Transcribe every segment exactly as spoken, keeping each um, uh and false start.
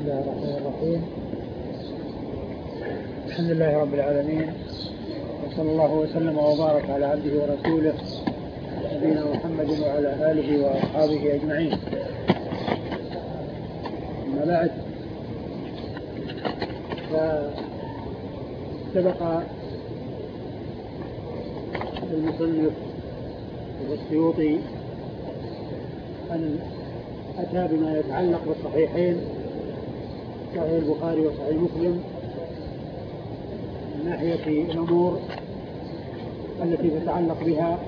الله الرحمن الرحيم. الحمد لله رب العالمين، وصلى الله وسلم وبارك على عبده ورسوله نبينا محمد وعلى آله وأصحابه أجمعين. أما بعد، فسبق المصنف السيوطي أن أتى بما يتعلق بالصحيحين، صحيح البخاري وصحيح مسلم، من ناحية الأمور التي تتعلق بها،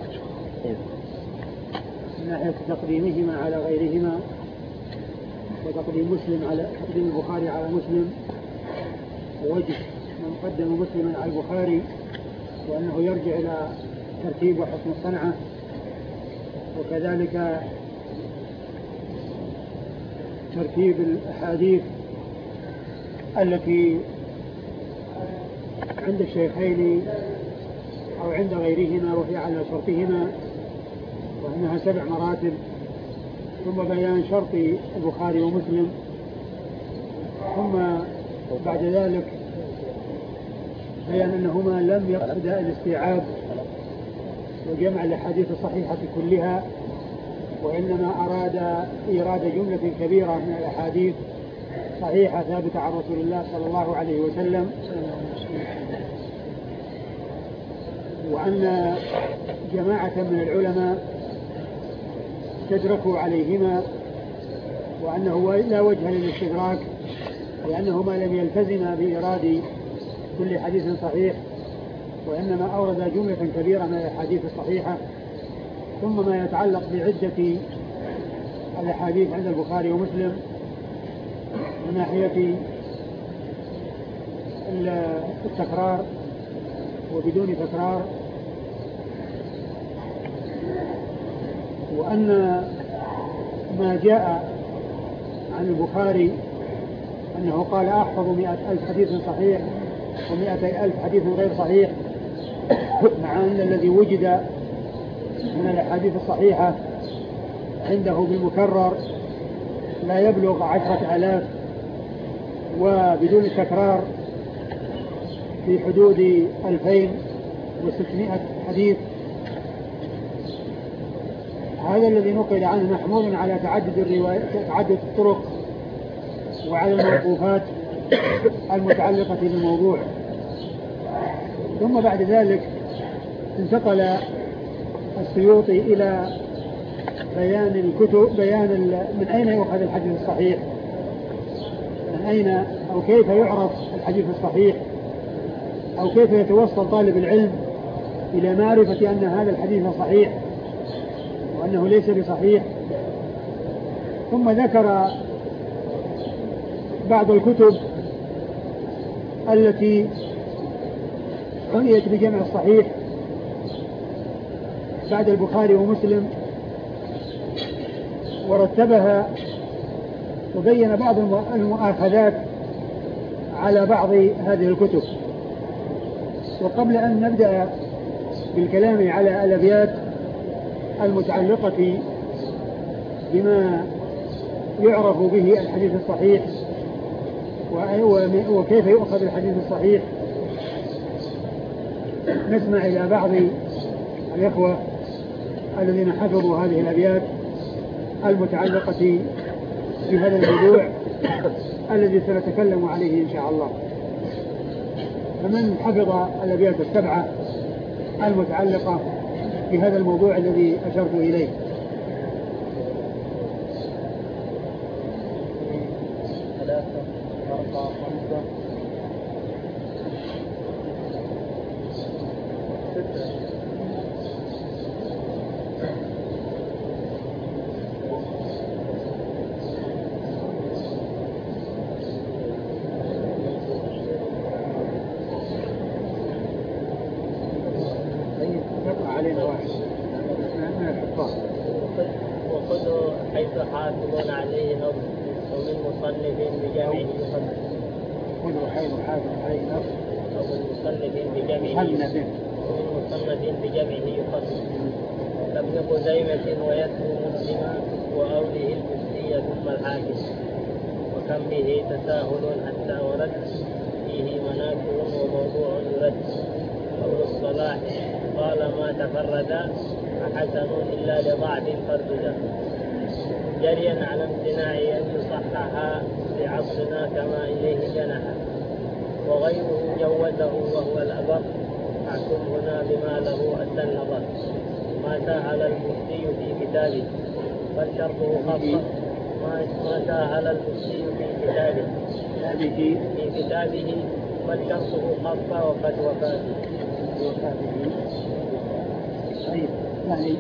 من ناحية تقديمهما على غيرهما، وتقديم مسلم على تقديم البخاري على مسلم، ووجه من قدم مسلما على البخاري، وأنه يرجع إلى ترتيب وحسن الصنعة، وكذلك ترتيب الأحاديث التي عند الشيخين أو عند غيرهما وهي على شرطهما، وأنها سبع مراتب، ثم بيان شرط البخاري ومسلم، ثم بعد ذلك بيان أنهما لم يقصدا الاستيعاب وجمع الأحاديث الصحيحة كلها، وإنما أراد إيراد جملة كبيرة من الأحاديث صحيحة ثابتة عن رسول الله صلى الله عليه وسلم، وأن جماعة من العلماء استدركوا عليهما، وأنه لا وجه للاستدراك، لأنهما لم يلتزما بإيراد كل حديث صحيح، وإنما أورد جملة كبيرة من الأحاديث الصحيحة. ثم ما يتعلق بعدة الأحاديث عند البخاري ومسلم من ناحية التكرار وبدون تكرار، وأن ما جاء عن البخاري أنه قال أحفظ مئة ألف حديث صحيح ومئتي ألف حديث غير صحيح، مع أن الذي وجد من الأحاديث الصحيحة عنده بالمكرر لا يبلغ عشرة آلاف، وبدون التكرار في حدود ألفين وستمائة حديث. هذا الذي نقل عنه محمول على تعدد الروايات، تعدد الطرق، وعلى الموقوفات المتعلقة بالموضوع. ثم بعد ذلك انتقل السيوطي إلى بيان الكتب، بيان من أين يؤخذ الحديث الصحيح، من أين أو كيف يعرف الحديث الصحيح، أو كيف يتوصل طالب العلم إلى معرفة أن هذا الحديث صحيح وأنه ليس بصحيح. ثم ذكر بعض الكتب التي عنيت بجمع الصحيح بعد البخاري ومسلم، ورتبها وبين بعض المؤاخذات على بعض هذه الكتب. وقبل أن نبدأ بالكلام على الأبيات المتعلقة بما يعرف به الحديث الصحيح وكيف يؤخذ الحديث الصحيح، نسمع إلى بعض الإخوة الذين حفظوا هذه الأبيات المتعلقة بهذا الموضوع الذي سنتكلم عليه إن شاء الله. فمن حفظ الأبيات السبعة المتعلقة بهذا الموضوع الذي أشرت إليه؟ ثلاثة أربعة خمسة ستة علينا واحد من الحفاظ. وخذوا حيث حافظون عليه نص ومن مصنف بجمعه يصنف. خذوا حيث حافظ عليه نص ومن مصنف بجمعه مصنف ومن مصنف بجمعه يصنف. كابن خزيمة ويتلو مسلما وأوله البستية ثم الحاكم. وكم به تساهل حتى ورد فيه مناكر وموضوع يرد. قول الصلاح قال ما تفرد فحسن إلا لضعف فردد، جريا على امتناع أن يصحح في عصرنا كما إليه جنح، وغيره جوزه وهو الأبر، فاحكم هنا بما له أدى النظر. ما سهل المفتي في كتابه فالشرطه خاصة، ما سهل المفتي في كتابه في كتابه فالشرطه خاصة وقد وفاه. طيب يعني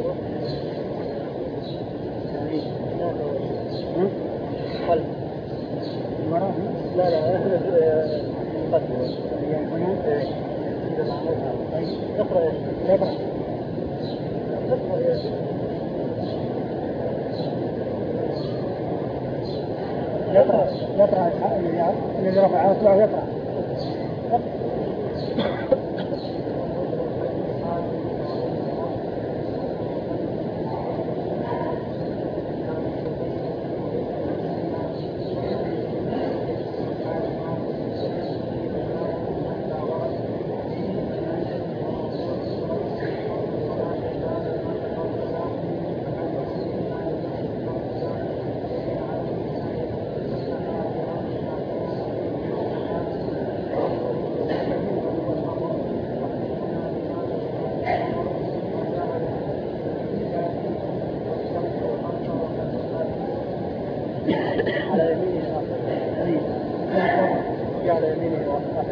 قلب وراء لا لا احنا قلب يعني هنا اقرأ يقرأ يقرأ يقرأ الذي رفع أصبعه يقرأ. على يمينه على يمينه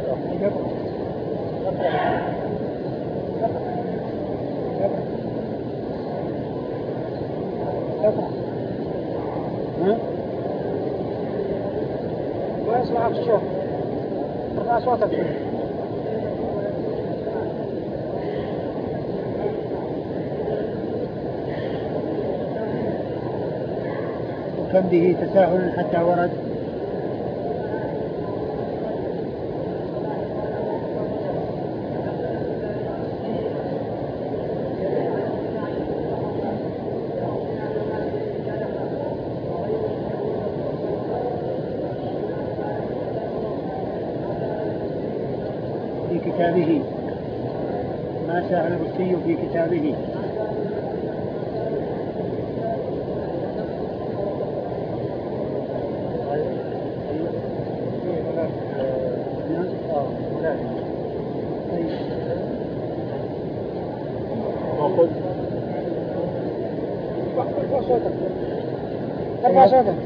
ما يسمعك الشيخ، ارفع صوتك. وكم به تساهل حتى ورد في كتابه. ما سهل المفتي في كتابه. ارفع صوتك.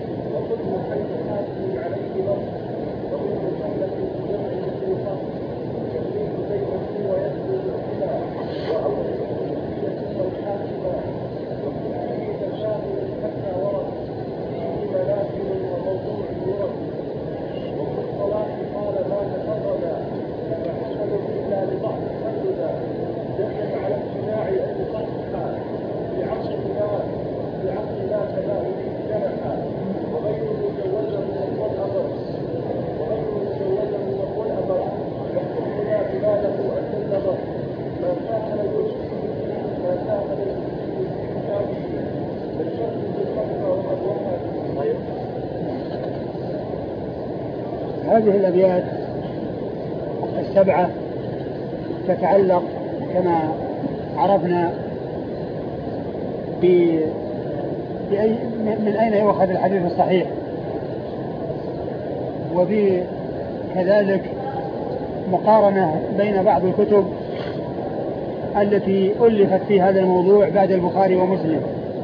هذه الأبيات السبعة تتعلق كما عرفنا بأي من أين يؤخذ الحديث الصحيح، وبكذلك مقارنة بين بعض الكتب التي ألفت في هذا الموضوع بعد البخاري ومسلم.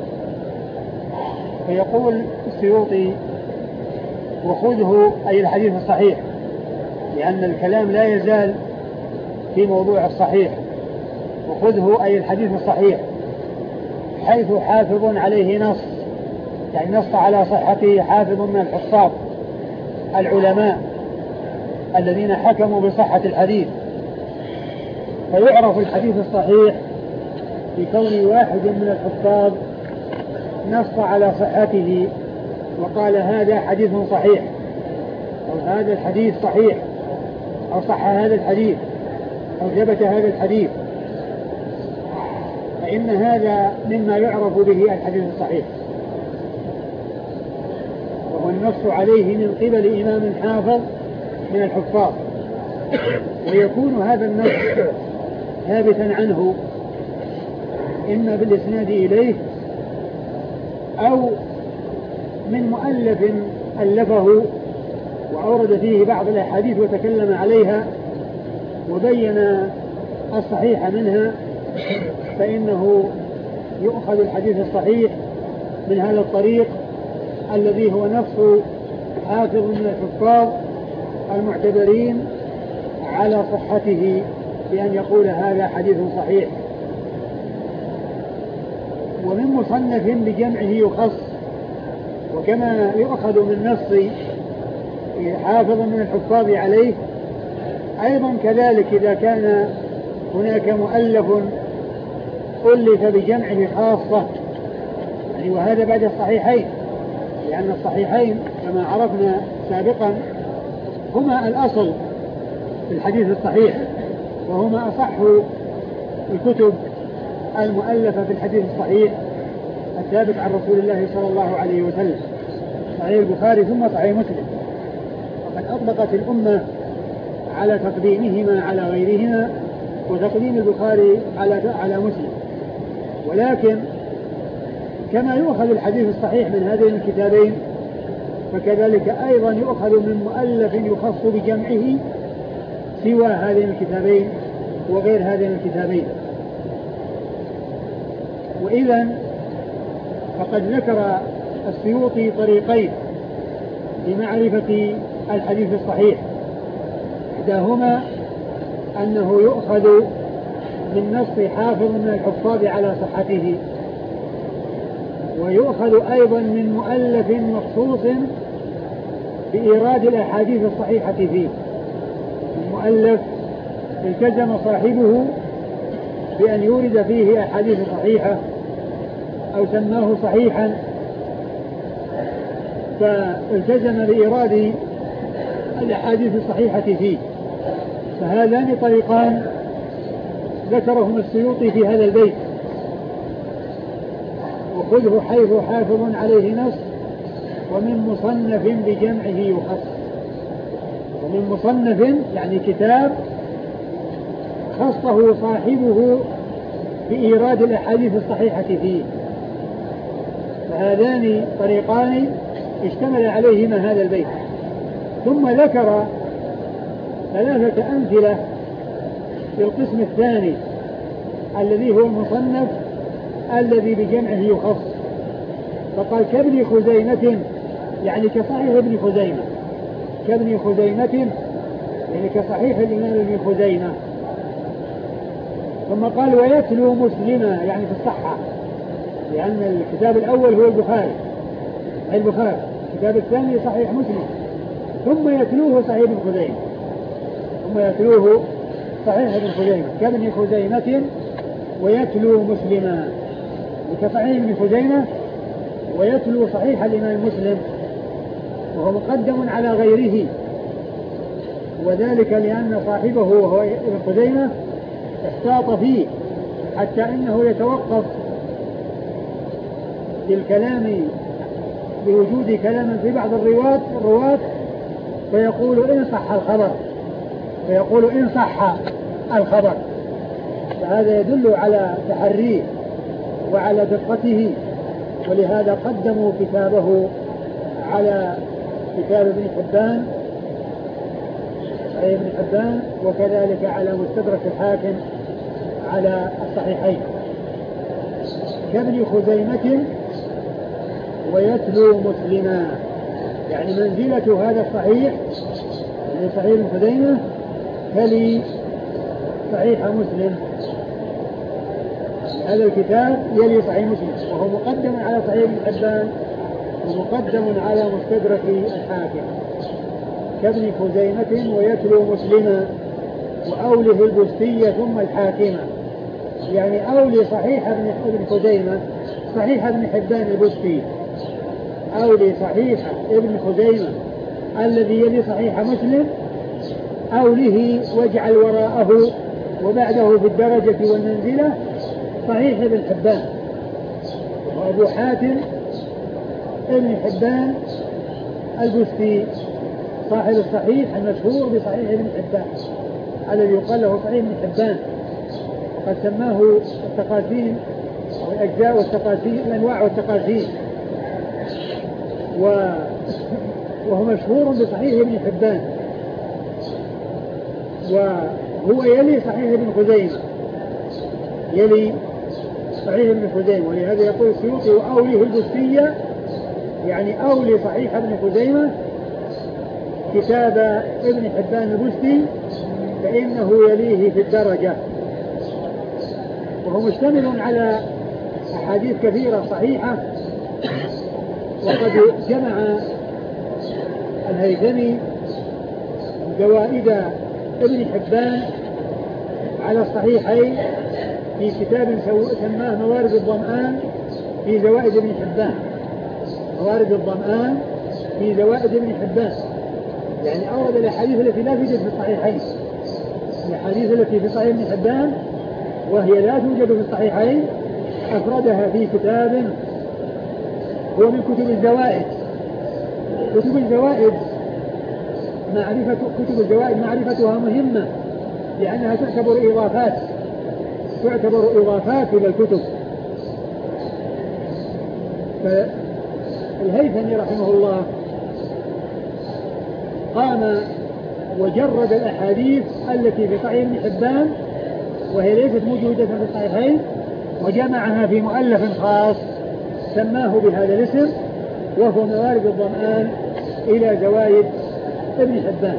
فيقول السيوطي وخذه أي الحديث الصحيح، لأن الكلام لا يزال في موضوع الصحيح. وخذه أي الحديث الصحيح حيث حافظ عليه نص، يعني نص على صحته حافظ من الحفاظ العلماء الذين حكموا بصحة الحديث. فيعرف الحديث الصحيح بكون واحد من الحفاظ نص على صحته وقال هذا حديث صحيح، أو هذا الحديث صحيح، أو صح هذا الحديث، أو ثبت هذا الحديث، فإن هذا مما يعرف به الحديث الصحيح، وهو النص عليه من قبل إمام حافظ من الحفاظ، ويكون هذا النص ثابتا عنه إما بالإسناد إليه أو من مؤلف ألفه وأورد فيه بعض الأحاديث وتكلم عليها وبين الصحيح منها، فإنه يؤخذ الحديث الصحيح من هذا الطريق الذي هو نص حافظ من الحفاظ المعتبرين على صحته بأن يقول هذا حديث صحيح. ومن مصنف بجمعه يخص، وكما يؤخذ من نص حافظ من الحفاظ عليه أيضا كذلك إذا كان هناك مؤلف ألف بجمعه خاصة، يعني وهذا بعد الصحيحين، لأن الصحيحين كما عرفنا سابقا هما الأصل في الحديث الصحيح، وهما أصح الكتب المؤلفة في الحديث الصحيح الثابت عن رسول الله صلى الله عليه وسلم، صحيح البخاري ثم صحيح مسلم. وقد أطلقت الأمة على تقديمهما على غيرهما وتقديم البخاري على على مسلم، ولكن كما يؤخذ الحديث الصحيح من هذين الكتابين فكذلك أيضا يؤخذ من مؤلف يخص بجمعه سوى هذين الكتابين وغير هذين الكتابين. وإذا فقد ذكر السيوطي طريقين لمعرفة الحديث الصحيح، إحداهما أنه يؤخذ من نص حافظ من الحفاظ على صحته، ويؤخذ أيضا من مؤلف مخصوص بإيراد الأحاديث الصحيحة فيه، المؤلف التزم صاحبه بأن يورد فيه أحاديث صحيحة أو سماه صحيحا فالتزم بإيراد الأحاديث الصحيحة فيه. فهذان طريقان ذكرهم السيوطي في هذا البيت: وخذه حيث حافظ عليه نص، ومن مصنف بجمعه يخص. ومن مصنف يعني كتاب خصه صاحبه بإيراد الأحاديث الصحيحة فيه. فهذان طريقان اشتمل عليهما هذا البيت. ثم ذكر ثلاثة أمثلة للقسم الثاني الذي هو المصنف الذي بجمعه يخص، فقال كابن خزيمة، يعني كصحيح ابن خزيمة، كابن خزيمة يعني كصحيح الإمام ابن خزيمة. ثم قال ويتلو مسلما، يعني في الصحة، لأن الكتاب الأول هو البخاري البخاري الكتاب الثاني صحيح مسلم، ثم يتلوه صحيح ابن خزيمة ثم يتلوه صحيح ابن خزيمة كابن خزيمة ويتلو مسلما، كصحيح ابن خزيمة ويتلو صحيح الإمام مسلم، وهو مقدم على غيره، وذلك لأن صاحبه وهو ابن خزيمة احتاط فيه حتى إنه يتوقف للكلام بوجود كلام في بعض الرواة الرواة فيقول إن صح الخبر فيقول إن صح الخبر فهذا يدل على تحريه وعلى دقته، ولهذا قدموا كتابه على كتاب ابن حبان أي ابن حبان، وكذلك على مستدرك الحاكم على الصحيحين. كابن خزيمة ويتلو مسلما، يعني منزلة هذا الصحيح يعني صحيح ابن خزيمة تلي صحيح مسلم، هذا الكتاب يلي صحيح مسلم، وهو مقدم على صحيح ابن حبان ومقدم على مستدرك الحاكم. كابن خزيمة ويتلو مسلما وأوله البستية ثم الحاكمة، يعني أولي صحيح ابن خزيمة صحيح ابن حبان البستي، أولي صحيح ابن خزيمة الذي يلي صحيح مسلم أوله، واجعل وراءه وبعده في الدرجة والمنزلة صحيح ابن حبان. وأبو حاتم ابن حبان البستي صاحب الصحيح المشهور بصحيح ابن حبان الذي يقال له صحيح ابن حبان، وقد سماه التقاسيم أو الأجزاء والتقاسيم الأنواع والتقاسيم، وهو مشهور بصحيح ابن حبان، وهو يلي صحيح ابن خزيمة، يلي صحيح ابن خزيمة، ولهذا يقول السيوطي وأوليه البستية، يعني أولي صحيح ابن خزيمة كتاب ابن حبان البستي فإنه يليه في الدرجة. وهو مشتمل على أحاديث كثيرة صحيحة، وقد جمع الهيثمي زوائد ابن حبان على الصحيحين في كتاب سماه موارد الظمآن في زوائد ابن حبان، موارد الظمآن في زوائد ابن حبان، يعني أورد الأحاديث التي لا توجد في الصحيحين، الأحاديث التي في صحيح ابن حبان وهي لا توجد في الصحيحين أفردها في كتاب هو من كتب الزوائد. كتب الزوائد معرفة كتب الزوائد معرفتها مهمة، لأنها تعتبر إضافات تعتبر إضافات إلى الكتب. فالهيثمي رحمه الله قام وجرد الأحاديث التي في صحيح ابن حبان وهي ليست موجودة في الصحيحين، وجمعها في مؤلف خاص سماه بهذا الاسم، وهو موارد الظمآن إلى زوائد ابن حبان.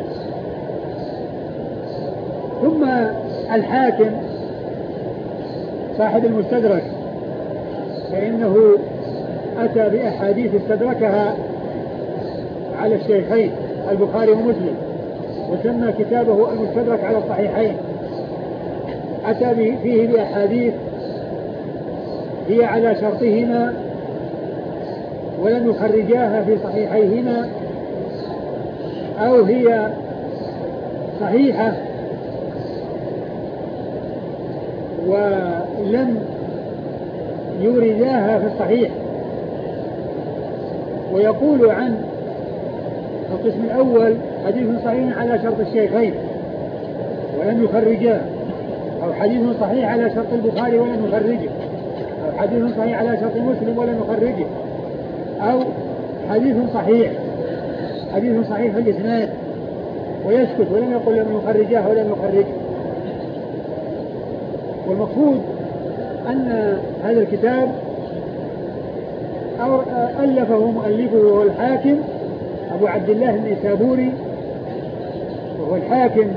ثم الحاكم صاحب المستدرك فإنه أتى بأحاديث استدركها على الشيخين البخاري ومسلم، وسمى كتابه المستدرك على الصحيحين. أتى فيه بأحاديث هي على شرطهما ولم يخرجاها في صحيحيهما، أو هي صحيحة ولم يورداها في الصحيح. ويقول عن القسم الأول حديث صحيح على شرط الشيخين ولم يخرجاه، أو حديث صحيح على شرط البخاري ولم يخرجه، أو حديث صحيح على شرط مسلم ولم يخرجه، أو حديث صحيح حديث صحيح في الإسناد ويسكت ولم يقل لم يخرجاه ولم يخرجه. والمقصود أن هذا الكتاب ألفه مؤلفه وهو الحاكم أبو عبد الله النيسابوري، وهو الحاكم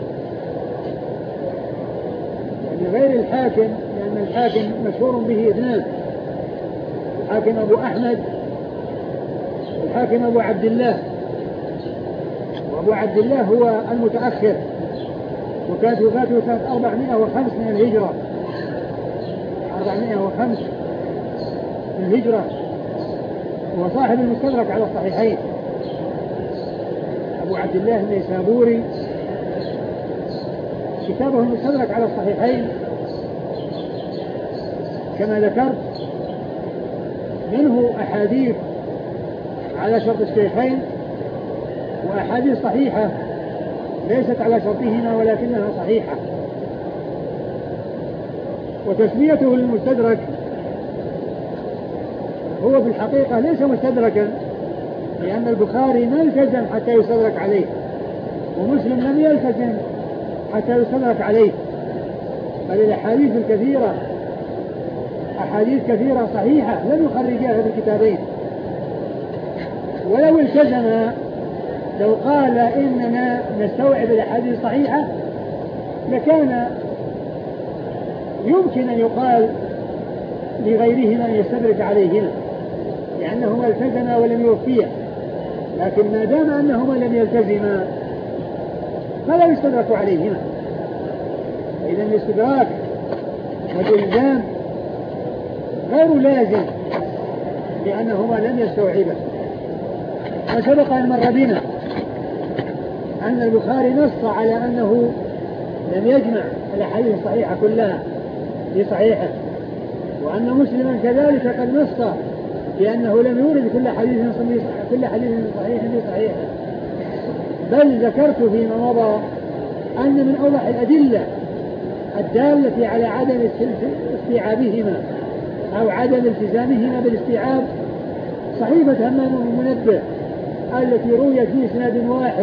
يعني غير الحاكم، لأن الحاكم مشهور به اثنان، الحاكم أبو أحمد والحاكم أبو عبد الله. وأبو عبد الله هو المتأخر، وكانت وفاته سنة أربعمائة وخمسة من الهجرة، أربعمائة وخمسة من الهجرة، وصاحب المستدرك على الصحيحين أبو عبد الله النيسابوري. كتابه المستدرك على الصحيحين كما ذكرت منه أحاديث على شرط الشيخين وأحاديث صحيحة ليست على شرطهما ولكنها صحيحة. وتسميته للمستدرك هو في الحقيقة ليس مستدركا، لأن البخاري ما التزم حتى يستدرك عليه، ومسلم لم يلتزم حتى يستدرك عليه، بل الأحاديث الكثيرة أحاديث كثيرة صحيحة لم يخرجاها في الكتابين. ولو التزم لو قال إننا نستوعب الأحاديث الصحيحة لكان يمكن أن يقال لغيرهما أن يستدرك عليهما، لأنهما التزما ولم يوفيا. لكن ما دام أنهما لم يلتزما فلا يستدرك عليهما. إذا الاستدراك والإلزام غير لازم لأنهما لم يستوعبا. وسبق أن مر بنا أن البخاري نص على أنه لم يجمع الأحاديث الصحيحة كلها في صحيحه، وأن مسلما كذلك قد نص لأنه لم يورد كل حديث كل حديث صحيح في صحيح، بل ذكرت فيما مضى أن من أوضح الأدلة الدالة على عدم استيعابهما أو عدم التزامهما بالاستيعاب صحيفة همام بن منبه التي رويت في إسناد واحد،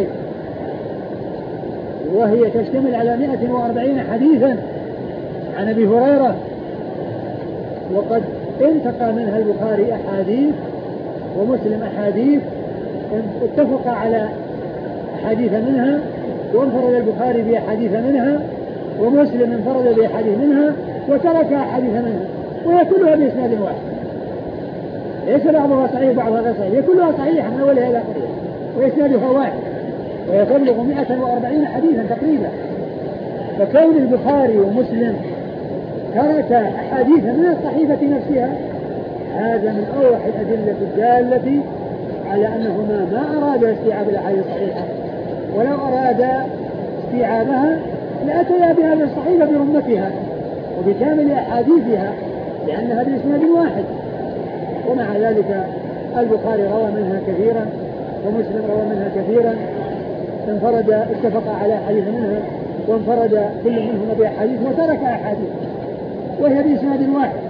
وهي تشتمل على مئة وأربعين حديثا عن أبي هريرة، وقد انتقى منها البخاري أحاديث ومسلم أحاديث، اتفق على أحاديث منها، وانفرد البخاري بأحاديث منها، ومسلم انفرد بأحاديث منها، وترك أحاديث منها، وهي كلها بإسناد واحد، ليس بعضها صحيح بعضها غير صحيح، هي كلها صحيحة من أولها إلى آخرها، وإسنادها واحد، وهي تبلغ مئة وأربعين حديثا تقريبا. فكون البخاري ومسلم ترك أحاديث من الصحيفة نفسها هذا من أوضح الأدلة الدالة على أنهما ما أراد استيعاب الأحاديث الصحيحة، ولو أراد استيعابها لأتيا بهذه الصحيفة برمتها وبكامل أحاديثها لأنها بإسناد واحد. ومع ذلك البخاري روى منها كثيرا ومسلم روى منها كثيرا، انفرد اتفق على حديث منها وانفرد كل منهما بأحاديث وترك أحاديث وهي بإسناد واحد.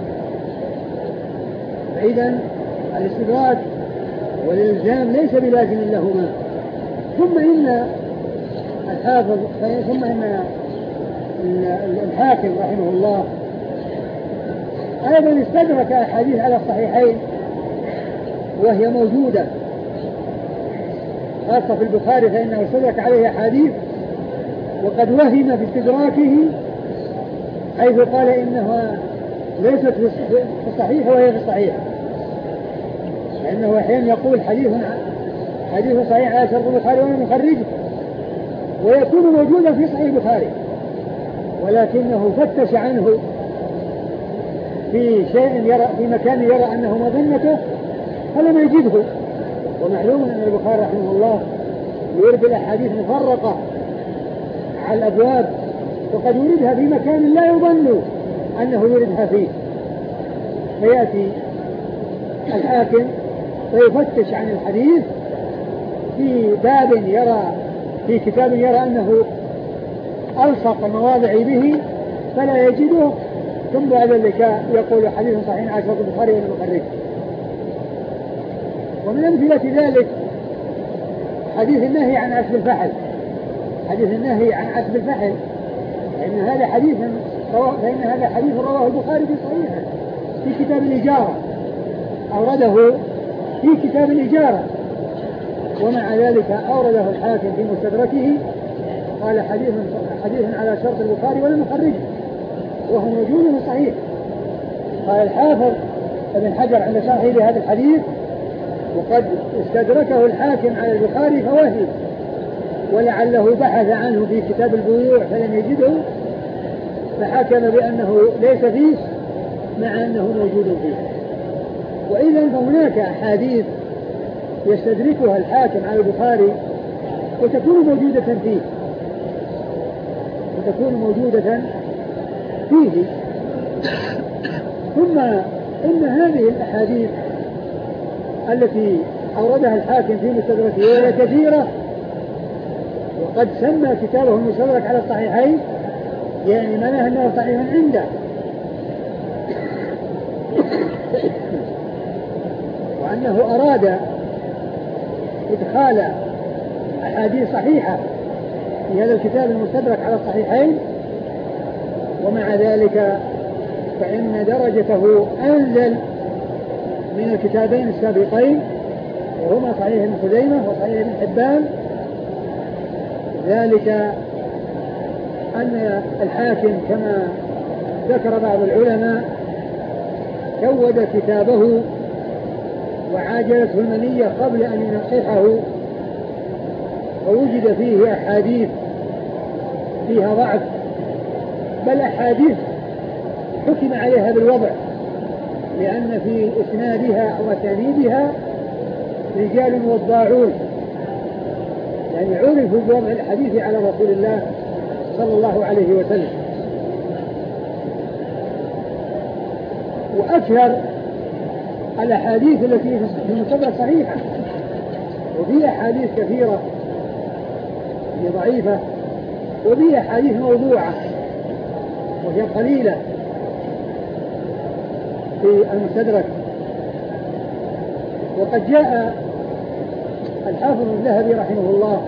فإذا الاستدراك والإلزام ليس بلازم لهما. ثم إن الحافظ ثم إن الحاكم رحمه الله أيضا استدرك أحاديث على الصحيحين وهي موجودة، خاصة في البخاري فإنه استدرك عليه أحاديث وقد وهم في استدراكه حيث قال إنها ليست في الصحيح وهي في الصحيح، لأنه أحيانا يقول حديث حديث صحيح على شرط البخاري وأنا مخرجه ويكون موجودا في صحيح البخاري، ولكنه فتش عنه في شيء يرى في مكان يرى أنه مظنته فلم يجده. ومعلوم أن البخاري رحمه الله يرد الأحاديث مفرقة على الأبواب، وقد يردها في مكان لا يظن أنه يردها فيه، فيأتي الحاكم ويفتش عن الحديث في باب يرى في كتاب يرى أنه ألصق مواضع به فلا يجده، ثم بعد ذلك يقول حديث صحيح على شرط البخاري وأنا مخرجه. ومن أمثلة ذلك حديث النهي عن عسب الفحل، حديث النهي عن عسب الفحل فإن هذا حديث فإن هذا حديث رواه البخاري في صحيحه في كتاب الإجارة، أورده في كتاب الإجارة، ومع ذلك أورده الحاكم في مستدركه قال حديث حديث على شرط البخاري ولم يخرجه وهو موجود في الصحيح. قال الحافظ ابن حجر عند شرحه لهذا الحديث وقد استدركه الحاكم على البخاري فوهم، ولعله بحث عنه في كتاب البيوع فلم يجده فحكم بأنه ليس فيه مع أنه موجود فيه. وإذا فهناك أحاديث يستدركها الحاكم على البخاري وتكون موجودة فيه وتكون موجودة فيه ثم إن هذه الأحاديث التي أوردها الحاكم في مستدركه وهي كثيرة، وقد سمى كتابه المستدرك على الصحيحين يعني معناه أنه صحيح عنده، وأنه أراد إدخال أحاديث صحيحة في هذا الكتاب المستدرك على الصحيحين، ومع ذلك فإن درجته أنزل من الكتابين السابقين وهما صحيح ابن خزيمة وصحيح ابن حبان، ذلك أن الحاكم كما ذكر بعض العلماء كود كتابه وعاجلته المنية قبل أن ينصحه، ووجد فيه أحاديث فيها ضعف، بل أحاديث حكم عليها بالوضع لأن في إسنادها وأسانيدها رجال وضاعون، يعني عرفوا بوضع الحديث على رسول الله صلى الله عليه وسلم. وأكثر الأحاديث التي في المستدرك صحيحة، وفي أحاديث كثيرة ضعيفة، وفي أحاديث موضوعة وهي قليلة في المستدرك. وقد جاء الحافظ الذهبي رحمه الله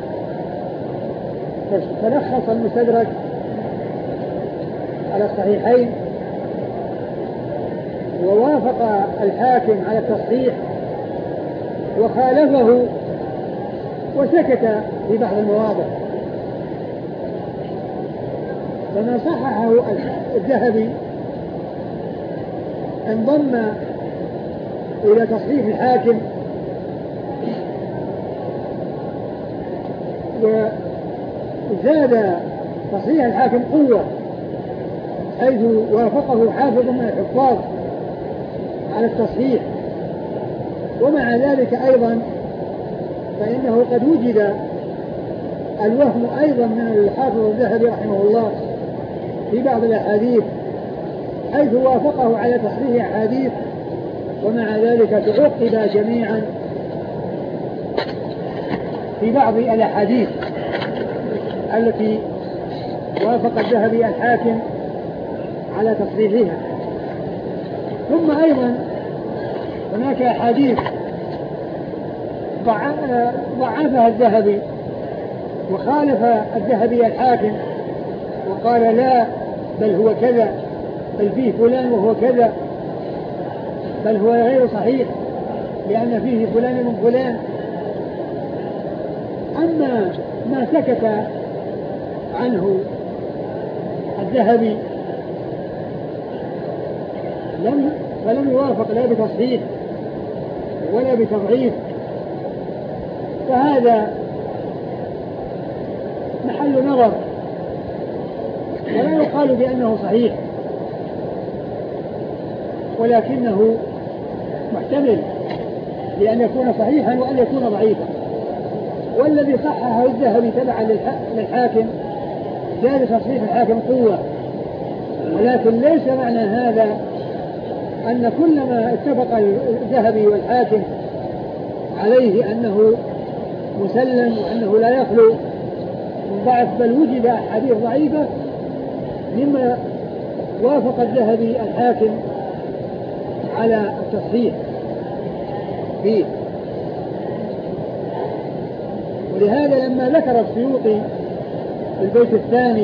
فلخص المستدرك على الصحيحين، ووافق الحاكم على التصحيح وخالفه وسكت في بعض المواضع. فما صححه الذهبي انضم إلى تصحيح الحاكم، وزاد تصحيح الحاكم قوة، حيث وافقه حافظ من الحفاظ على التصحيح. ومع ذلك أيضا فإنه قد وجد الوهم أيضا من الحافظ الذهبي رحمه الله في بعض الأحاديث، حيث وافقه على تصحيح أحاديث، ومع ذلك تعقب جميعا في بعض الأحاديث التي وافق الذهبي الحاكم على تصحيحها. ثم أيضا هناك أحاديث ضعفها الذهبي وخالف الذهبي الحاكم وقال لا، بل هو كذا، بل فيه فلان وهو كذا، بل هو غير صحيح لأن فيه فلان من فلان. أما ما سكت عنه الذهبي لم فلم يوافق لا بتصحيح ولا بتضعيف، فهذا محل نظر، ولا يقال بأنه صحيح، ولكنه محتمل لأن يكون صحيحا وأن يكون ضعيفا. والذي صححه الذهبي تبعا للحاكم زاد تصحيح الحاكم قوة، ولكن ليس معنى هذا أن كل ما اتفق الذهبي والحاكم عليه أنه مسلم وأنه لا يخلو من ضعف، بل وجد أحاديث ضعيفة مما وافق الذهبي الحاكم على التصحيح فيه. ولهذا لما ذكر السيوطي في البيت الثاني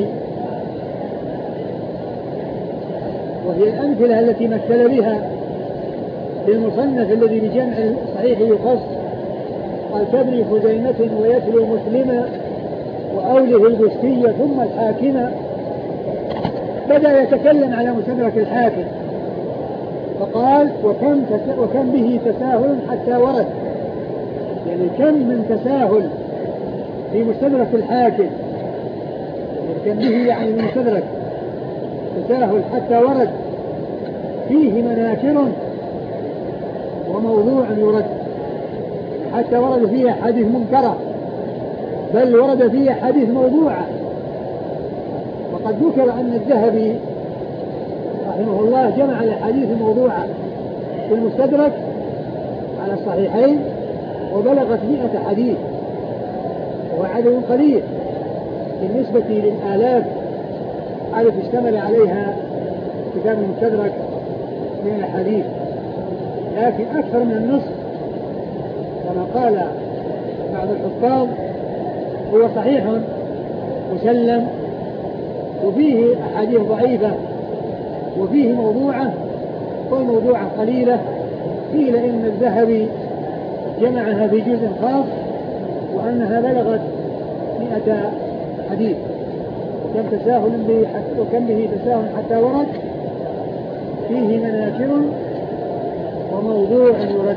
وهي الأمثلة التي مثل بها في المصنف الذي بجمع الصحيح يخص، قال كابن خزيمة ويتلو مسلما وأوله البستية ثم الحاكمة، بدأ يتكلم على مستدرك الحاكم فقال وكم, وكم به تساهل حتى ورد، يعني كم من تساهل في مستدرك الحاكم، كم به يعني من مستدرك تساهل حتى ورد فيه مناكر وموضوع يرد، حتى ورد فيه حديث منكرة، بل ورد فيه حديث موضوعة. وقد ذكر أن الذهبي رحمه الله جمع الحديث الموضوعة في المستدرك على الصحيحين وبلغت مئة حديث، وهو عدد قليل بالنسبة للآلاف التي اشتمل عليها كتاب المستدرك من الحديث، لكن أكثر من النصف كما قال بعض الحفاظ هو صحيح مسلم، وفيه أحاديث ضعيفة وفيه موضوعة، والموضوعة قليلة. قيل إن الذهبي جمعها في جزء خاص وأنها بلغت مئة حديث، وكم تساهل به وكم به تساهل حتى ورد فيه مناكر وموضوع يرد.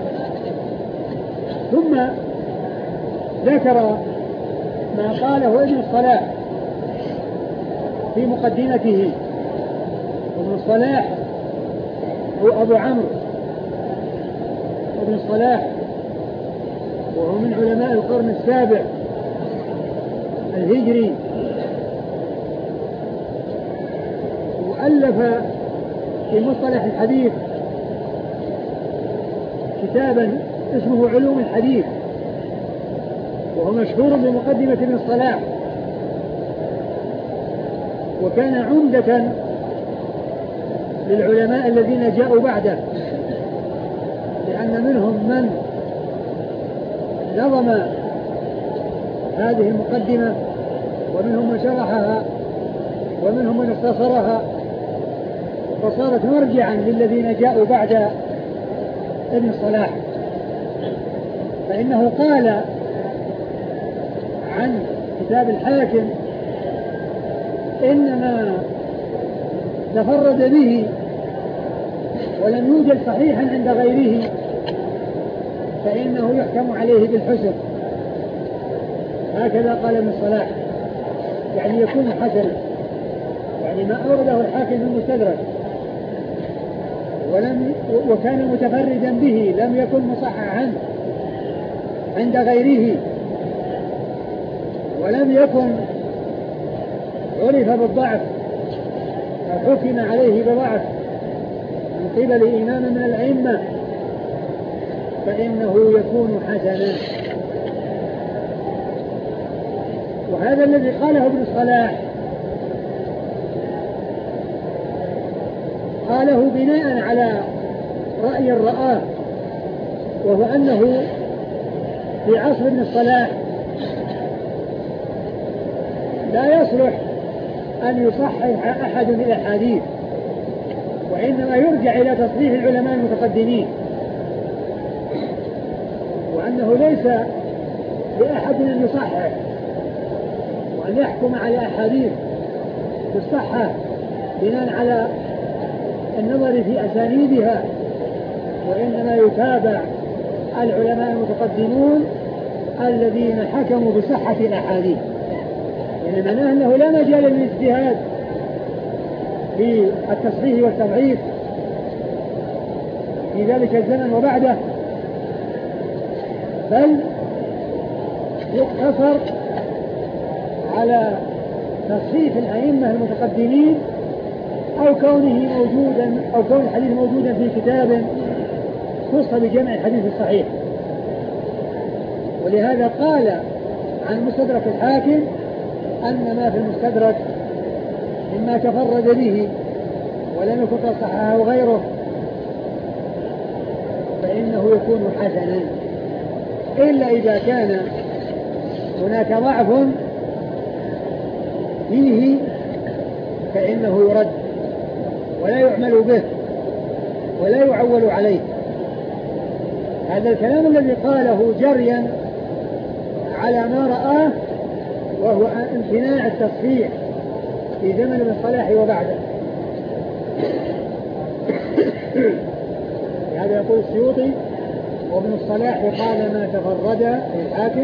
ثم ذكر ما قاله ابن الصلاح في مقدمته. ابن الصلاح هو أبو عمرو ابن الصلاح، وهو من علماء القرن السابع الهجري، وألف في مصطلح الحديث كتابا اسمه علوم الحديث، وهو مشهور بمقدمة ابن الصلاح، وكان عمدة للعلماء الذين جاءوا بعده، لأن منهم من نظم هذه المقدمة، ومنهم من شرحها، ومنهم من اختصرها، فصارت مرجعا للذين جاءوا بعد ابن الصلاح. فإنه قال عن كتاب الحاكم إنما تفرد به ولم يوجد صحيحا عند غيره فإنه يحكم عليه بالحسن. هكذا قال ابن الصلاح، يعني يكون حسنا، يعني ما أورده الحاكم في المستدرك ولم وكان متفردا به لم يكن مصححا عند غيره، ولم يكن عرف بالضعف أو حكم عليه بضعف من قبل إمام من الأئمة، فإنه يكون حسنا. وهذا الذي قاله ابن الصلاح قاله بناء على رأي رآه، وهو أنه في عصر ابن الصلاح لا يصلح أن يصحح أحد الأحاديث، وإنما يرجع إلى تصحيح العلماء المتقدمين، وأنه ليس لأحد أن يصحح وأن يحكم على أحاديث بالصحة بناء على النظر في أسانيدها، وإنما يتابع العلماء المتقدمون الذين حكموا بصحة الأحاديث، يعني معناه أنه لا مجال للاجتهاد في التصحيح والتضعيف في ذلك الزمن وبعده، بل يقتصر على تصحيح الأئمة المتقدمين أو كونه موجودا أو كون الحديث موجودا في كتاب خص بجمع الحديث الصحيح. ولهذا قال عن مستدرك الحاكم أن ما في المستدرك مما تفرد به ولم يكن قد صححه غيره فإنه يكون حسنا، إلا إذا كان هناك ضعف فيه فإنه يرد ولا يعمل به ولا يعول عليه. هذا الكلام الذي قاله جريا على ما رآه، وهو امتناع التصحيح في زمن ابن الصلاح وبعده. هذا يقول السيوطي: وابن الصلاح قال ما تفرد الحاكم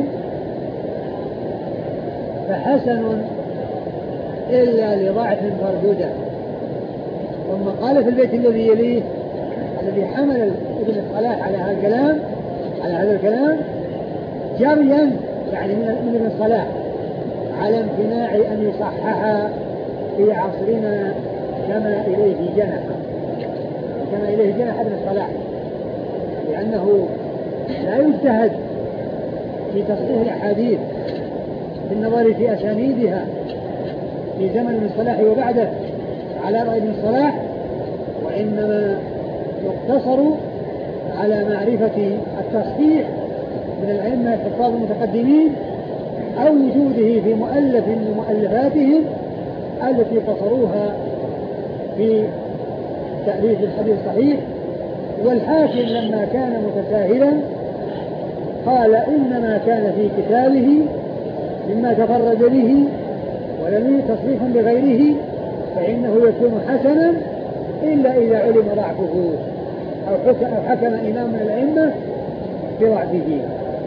فحسن إلا لضعف فردده. ثم قال في البيت الذي يليه الذي حمل ابن الصلاح على هذا الكلام على هذا الكلام جريا يعني من ابن الصلاح على امتناع أن يصحح في عصرنا كما إليه جنح كما إليه جنح ابن الصلاح، لأنه لا يجتهد في تصحيح الأحاديث بالنظر في أسانيدها في زمن ابن الصلاح وبعده على رأي ابن الصلاح، وإنما يقتصر على معرفة التصحيح من الأئمة الحفاظ المتقدمين أو وجوده في مؤلف من مؤلفاتهم التي قصروها في تأليف الحديث الصحيح. والحاكم لما كان متساهلا قال إنما كان في كتابه مما تفرد به ولم تصريح بغيره فإنه يكون حسنا إلا إذا علم ضعفه أو حكم إمام من الأئمة بضعفه،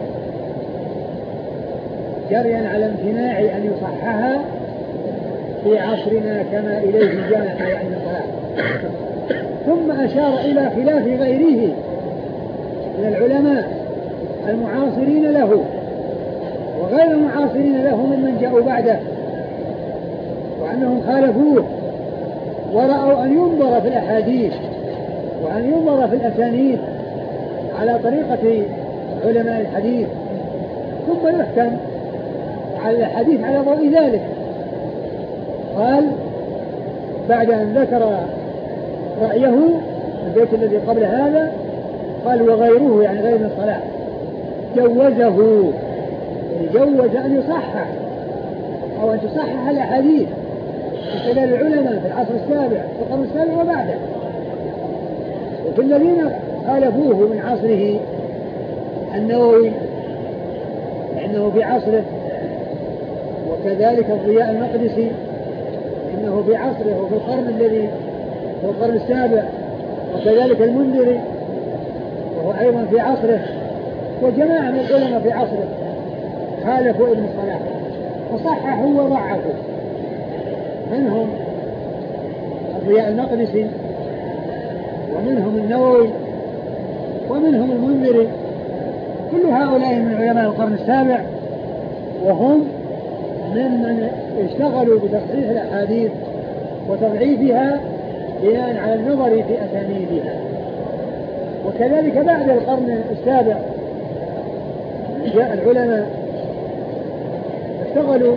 جريا على امتناع أن يصحها في عصرنا كما إليه جاء يعني الصلاح. ثم أشار إلى خلاف غيره من العلماء المعاصرين له وغير المعاصرين له ممن جاءوا بعده، وأنهم خالفوه ورأوا أن ينظر في الأحاديث وأن ينظر في الأسانيد على طريقة علماء الحديث، ثم يحكم على الحديث على ضوء ذلك. قال بعد أن ذكر رأيه البيت الذي قبل هذا قال وغيره يعني غير ابن الصلاح جوزه، جوز أن يصحح أو أن تصحح الأحاديث من خلال العلماء في العصر السابع في القرن السابع وبعده. وفي الذين خالفوه من عصره النووي لأنه في عصره، وكذلك الضياء المقدسي إنه في عصره وفي القرن الذي في القرن السابع، وكذلك المنذري وهو أيضا في عصره، وجماعة من العلماء في عصره خالفوا ابن الصلاح وصححوا وضعفوا، منهم الضياء المقدسي ومنهم النووي ومنهم المنذري، كل هؤلاء من علماء القرن السابع، وهم ممن اشتغلوا بتصحيح الأحاديث وتضعيفها بناء على النظر في أسانيدها. وكذلك بعد القرن السابع جاء العلماء اشتغلوا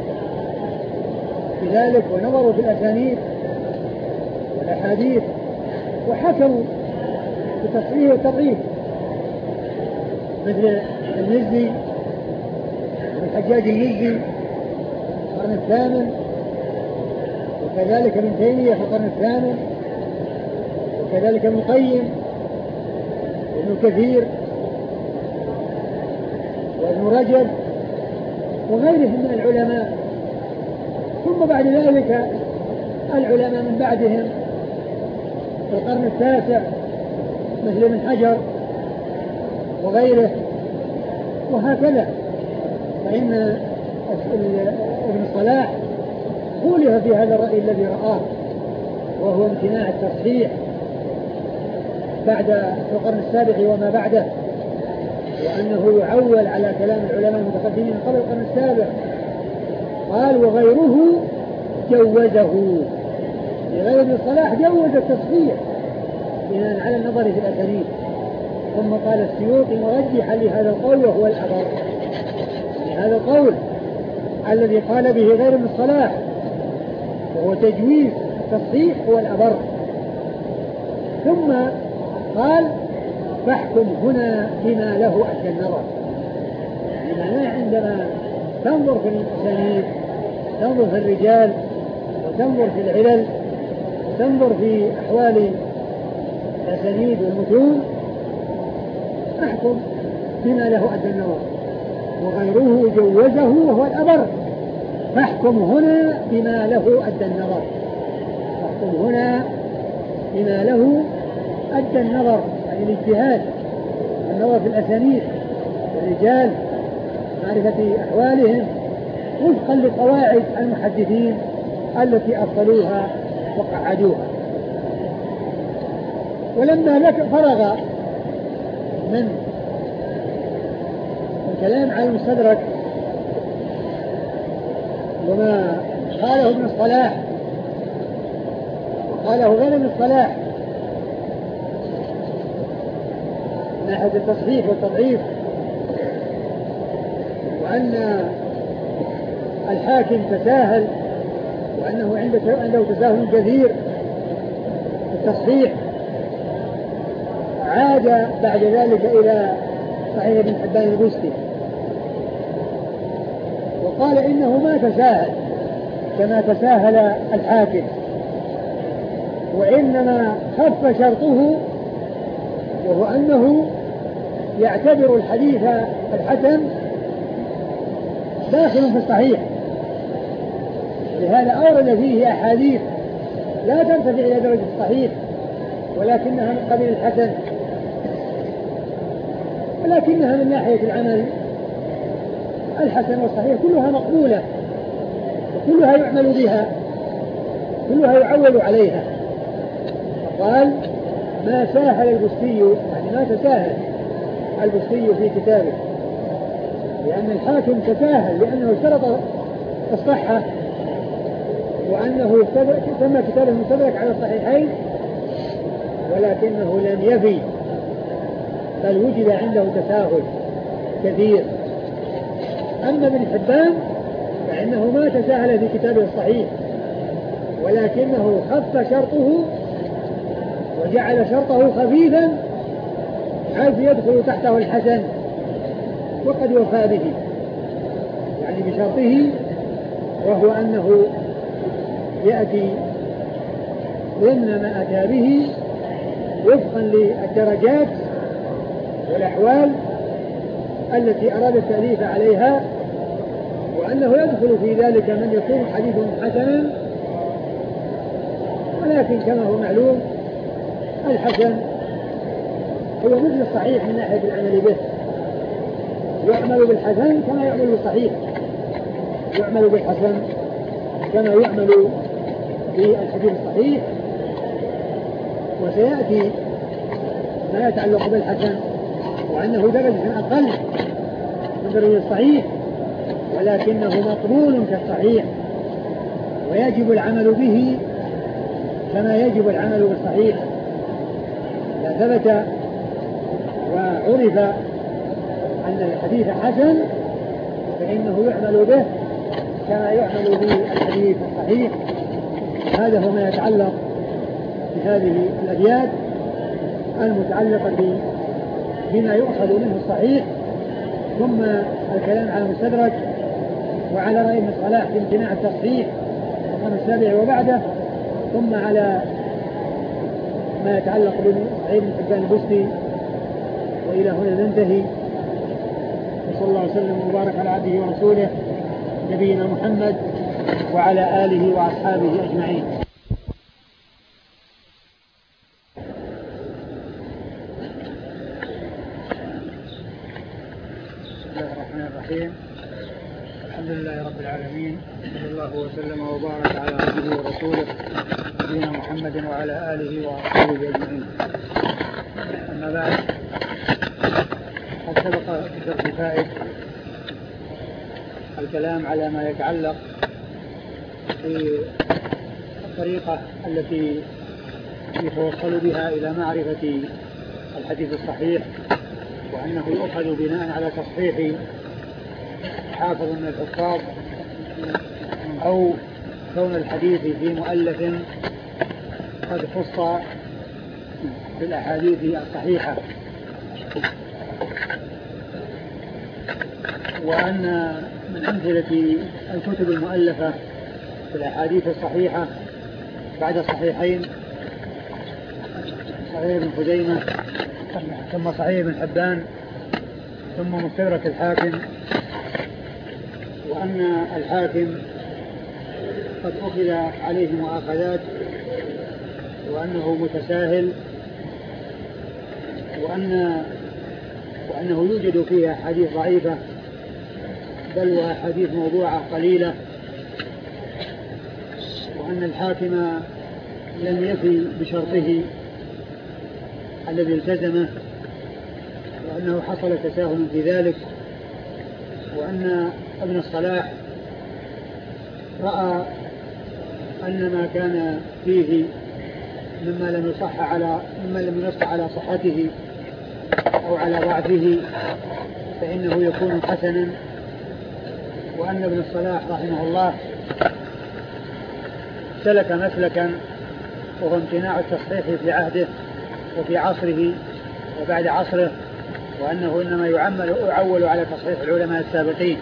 بذلك ونظروا في الأسانيد والأحاديث وحكموا بتصحيح والتضعيف، مثل المزي والحجاج المزي في القرن الثامن، وكذلك ابن تيمية في القرن الثامن، وكذلك ابن القيم وابن كثير وابن رجب وغيرهم من العلماء. ثم بعد ذلك العلماء من بعدهم في القرن التاسع مثل ابن حجر وغيره، وهكذا. فإن ابن الصلاح خولف في هذا الرأي الذي رآه، وهو امتناع التصحيح بعد في القرن السابع وما بعده، وأنه يعول على كلام العلماء المتقدمين قبل القرن السابع. قال وغيره جوزه، لغير ابن الصلاح جوز التصحيح بناء على النظر في الأسانيد. ثم قال السيوطي مرجحا لهذا القول وهو الأبر، هذا القول الذي قال به غير ابن الصلاح وهو تجويز التصحيح هو الأبر. ثم قال فاحكم هنا بما له أدى النظر، لمعناه عندما تنظر في الأسانيد تنظر في الرجال وتنظر في العلل وتنظر في أحوال الأسانيد والمتون احكم بما له أدى النظر، وغيره جوزه وهو الأبر. فاحكم هنا بما له أدى النظر، فاحكم هنا بما له أدى النظر، يعني الاجتهاد النظر في الأسانيد والرجال معرفة أحوالهم وفقا لقواعد المحدثين التي أصلوها وقعدوها. ولما لك فرغ من الكلام على المستدرك وما قاله ابن الصلاح وقاله غير ابن الصلاح من ناحية التصحيح والتضعيف، وأن الحاكم تساهل وأنه عنده تساهل كثير في التصحيح، عاد بعد ذلك إلى صحيح ابن حبان البستي وقال إنه ما تساهل كما تساهل الحاكم، وإنما خف شرطه وهو أنه يعتبر الحديث الحسن داخل في الصحيح، لهذا أورد فيه أحاديث لا ترتفع إلى درجة الصحيح ولكنها من قبيل الحسن، ولكنها من ناحية العمل الحسن والصحيح كلها مقبولة وكلها يعمل بها كلها يعول عليها. قال ما ساهل البستي، يعني ما تساهل البستي في كتابه، لأن الحاكم تساهل لأنه اشترط الصحة وأنه سمى كتابه المستدرك على الصحيحين، ولكنه لم يفي بل وجد عنده تساهل كثير. أما ابن حبان فإنه ما تساهل في كتابه الصحيح، ولكنه خف شرطه وجعل شرطه خفيفا حيث يدخل تحته الحسن، وقد وفى به يعني بشرطه، وهو أنه يأتي ضمن ما أتى به وفقا للدرجات والأحوال التي أراد التأليف عليها، وأنه يدخل في ذلك من يكون حديثه حسنا. ولكن كما هو معلوم الحسن هو مثل الصحيح من ناحية العمل به، يعمل بالحسن كما يعمل بالصحيح، يعمل بالحسن كما يعمل بالحديث الصحيح. وسيأتي ما يتعلق بالحسن وأنه درجة أقل من درجة الصحيح، ولكنه مقبول كالصحيح ويجب العمل به كما يجب العمل بالصحيح. إذا ثبت وعرف أن الحديث حسن فإنه يعمل به كما يعمل بالحديث الصحيح. هذا هو ما يتعلق بهذه الأبيات المتعلقة بما يؤخذ منه الصحيح، ثم الكلام على المستدرك وعلى رأي ابن صلاح بامتناع التصحيح الرقم السابع وبعده، ثم على ما يتعلق بصحيح ابن حبان البستي. وإلى هنا ننتهي، وصلى الله وسلم وبارك على عبده ورسوله نبينا محمد وعلى آله وأصحابه أجمعين. بسم الله الرحمن الرحيم. الحمد لله رب العالمين، صلى الله وسلم وبارك على عبده ورسوله نبينا محمد وعلى آله وأصحابه أجمعين. أما بعد، قد سبق في الدرس الفائت الكلام على ما يتعلق بالطريقة التي يتوصل بها إلى معرفة الحديث الصحيح، وأنه يؤخذ بناء على تصحيح حافظ من الحفاظ أو كون الحديث في مؤلف قد خص بالأحاديث الصحيحة، وأن من أمثلة الكتب المؤلفة في الأحاديث الصحيحة بعد الصحيحين صحيح ابن خزيمة، ثم صحيح ابن حبان، ثم مستدرك الحاكم، وأن الحاكم قد أخذ عليه مؤاخذات، وأنه متساهل، وأن وأنه يوجد فيها أحاديث ضعيفة بل وأحاديث موضوعة قليلة، وأن الحاكم لم يفي بشرطه الذي التزمه، وأنه حصل تساهل في ذلك، وأن ابن الصلاح رأى أن ما كان فيه مما لم يصح على مما لم ينص على صحته أو على ضعفه فإنه يكون حسنا، وأن ابن الصلاح رحمه الله سلك مسلكا وهو امتناع التصحيح في عهده وفي عصره وبعد عصره، وأنه إنما يعمل يعول على تصحيح العلماء السابقين،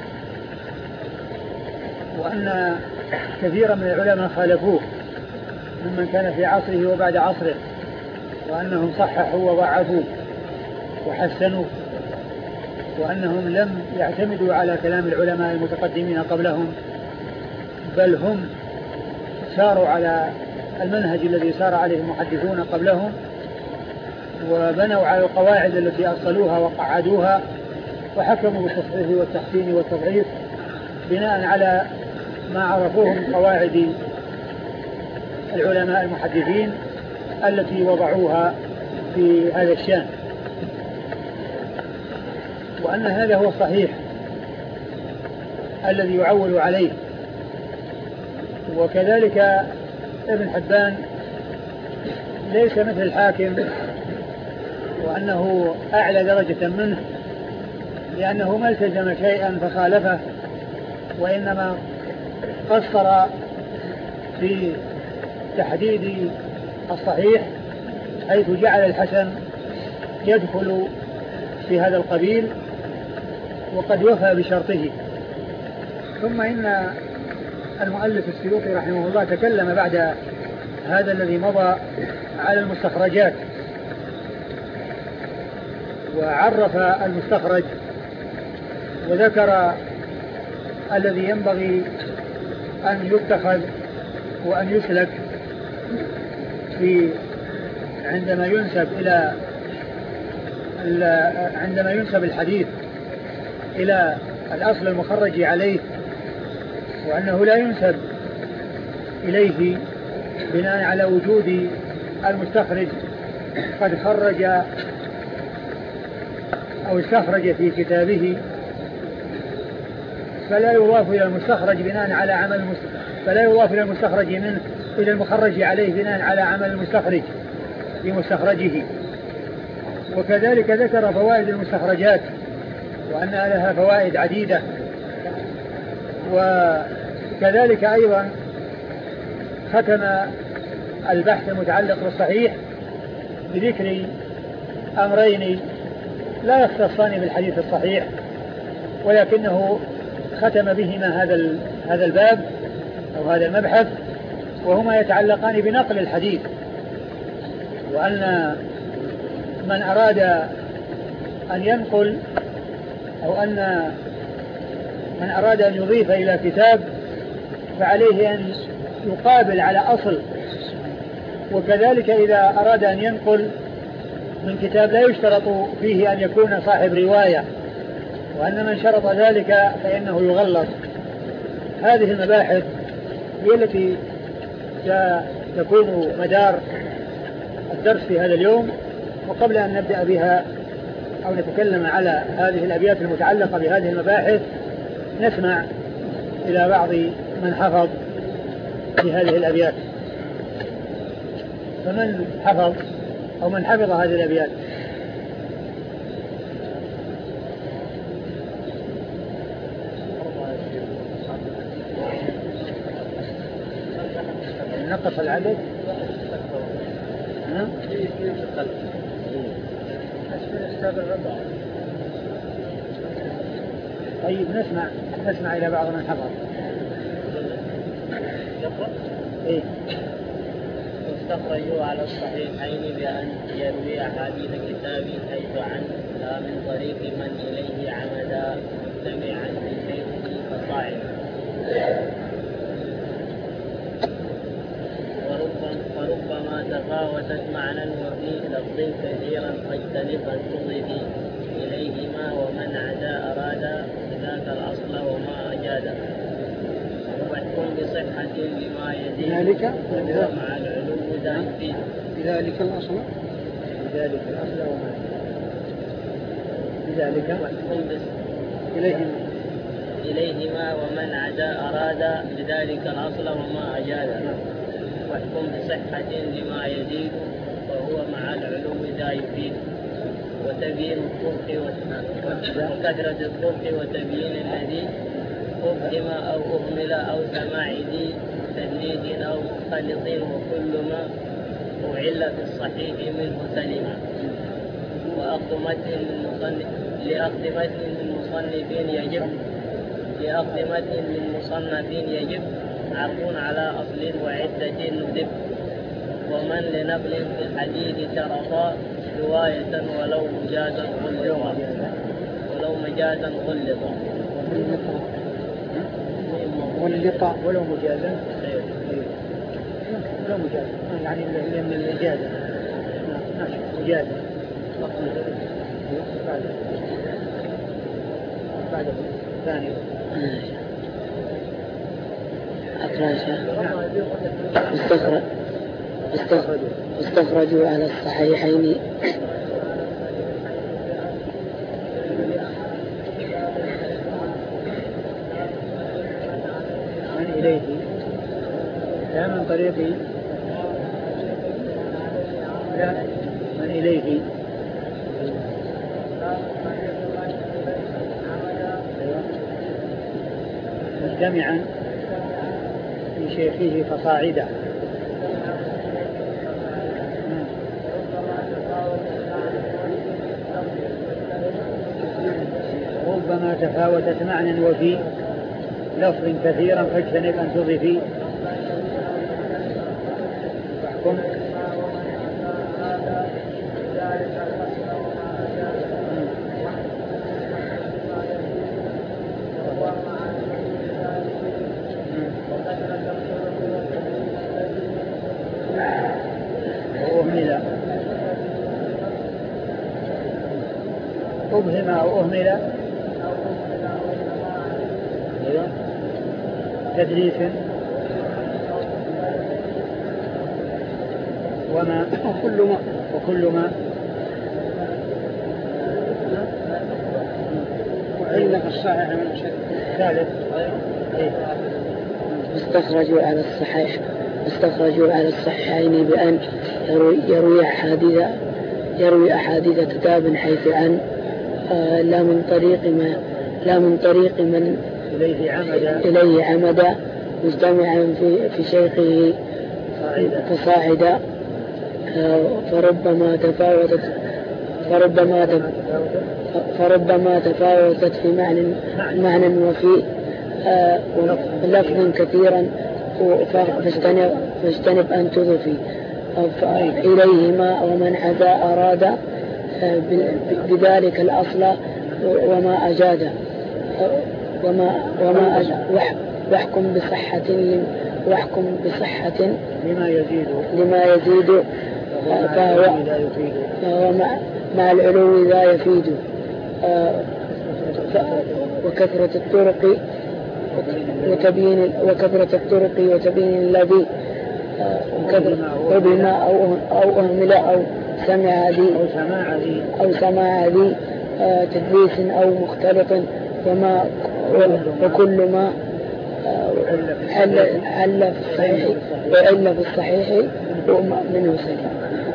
وأن كثيرا من العلماء خالفوه ممن كان في عصره وبعد عصره، وأنهم صححوا وضعفوا وحسنوا، وأنهم لم يعتمدوا على كلام العلماء المتقدمين قبلهم، بل هم ساروا على المنهج الذي سار عليه المحدثون قبلهم، وبنوا على القواعد التي أصلوها وقعدوها، وحكموا بالتصحيح والتحسين والتضعيف بناء على ما عرفوه من قواعد العلماء المحدثين التي وضعوها في هذا الشأن، وأن هذا هو الصحيح الذي يعول عليه. وكذلك ابن حبان ليس مثل الحاكم وأنه أعلى درجة منه، لأنه ما التزم شيئا فخالفه، وإنما قصر في تحديد الصحيح، حيث جعل الحسن يدخل في هذا القبيل وقد وفى بشرطه. ثم إن المؤلف السيوطي رحمه الله تكلم بعد هذا الذي مضى على المستخرجات، وعرف المستخرج وذكر الذي ينبغي أن يتخذ وأن يسلك في عندما ينسب إلى عندما ينسب الحديث إلى الأصل المخرج عليه، وأنه لا ينسب إليه بناء على وجود المستخرج قد خرج أو استخرج في كتابه، فلا يضاف إلى المستخرج بناء على عمل المستخرج فلا يضاف إلى المستخرج منه إلى المخرج عليه بناء على عمل المستخرج بمستخرجه. وكذلك ذكر فوائد المستخرجات وأنها لها فوائد عديدة، وكذلك أيضا ختم البحث المتعلق بالصحيح بذكر أمرين لا يختصان بالحديث الصحيح، ولكنه ختم بهما هذا هذا الباب أو هذا المبحث، وهما يتعلقان بنقل الحديث، وأن من أراد أن ينقل أو أن من أراد أن يضيف إلى كتاب فعليه أن يقابل على أصل، وكذلك إذا أراد أن ينقل من كتاب لا يشترط فيه أن يكون صاحب رواية، وأن من شرط ذلك فإنه يغلط. هذه المباحث هي التي تكون مدار الدرس في هذا اليوم. وقبل أن نبدأ بها أو نتكلم على هذه الأبيات المتعلقة بهذه المباحث نسمع إلى بعض من حفظ في هذه الأبيات. فمن حفظ أو من حفظ هذه الأبيات؟ نقص العدد. ها؟ طيب نسمع نسمع إلى بعض من حفظ. إيه؟ استخرجوا على الصحيحين بأن يروي أحاديث كتاب حيث عن لا من طريق من إليه عمدا مستمعا بشيخه فصاعدا. وربما تفاوتت معنى وفي لفظ كثيرا فاجتنبا تضيفي إليهما ومن عدا أراد ذاك الأصل وما أجاد. واحكم بصحة بما يزيد ذلك مع العلو دائم فيه. بذلك الأصل بذلك الأصل وما بذلك واحكم إليهما إليهما ومن عدا أراد بذلك الأصل وما أجاد. واحكم بصحة لما يزيد وهو مع العلو ذا يفيد. وتبيين الطرق وكثرة الطرق وتبيين الذي أفهم أو أهمل أو سماع ذي تجنيد أو مختلط وكل ما أعل في الصحيح منه سلما. وأخذ متن لأخذ متن من مصنفين يجب لأخذ متن من مصنف يجب عرض على أصل وعدة ندب. ومن لنقل في الحديث شرطا رواية ولو مجازا غلظا ولو مجازا غلظا واللقاء ولو مجازا ولو مجازا يعني من الإجازة مجازا بعد ثاني استخرج استخرجوا على الصحيحين من إليه لا من طريق لا من إليه مستمعا لشيخه فصاعدا. ربما تفاوتت معنى وفي لفظ كثيرا فاجتنب أن تضيفي. فاحكم. أبهم أو أهمل تدليس وما وكل ما وكل ما وعند في الصحيح من شيء ثالث. استخرجوا على الصحيح استخرجوا على الصحيحين بأن يروي, يروي أحاديث يروي أحاديث كتاب حيث عن آه لا من طريق ما لا من طريق من إليه عمد إليه عمد مجتمعا في في شيخه فصاعدا آه فربما تفاوتت فربما فربما تفاوتت في معنى معنى وفي آه لفظ كثيرا فاجتنب فاجتنب أن تضفي إليهما ومن عدا أراد بذلك الأصل وما أجاد وما وما أجاد واحكم بصحة واحكم بصحة لما يزيد لما يزيد فهو فهو مع, مع العلو لا يفيد وكثرة الطرق وتبيين وكثرة الطرق وتبيين الذي ربما أو أو أهمل أو سمع هذه أو سماع ذي أو سماع ذي تدليس أو مختلط وما وكل ما حل حل في الصحيح وعل في الصحيح منه سليم.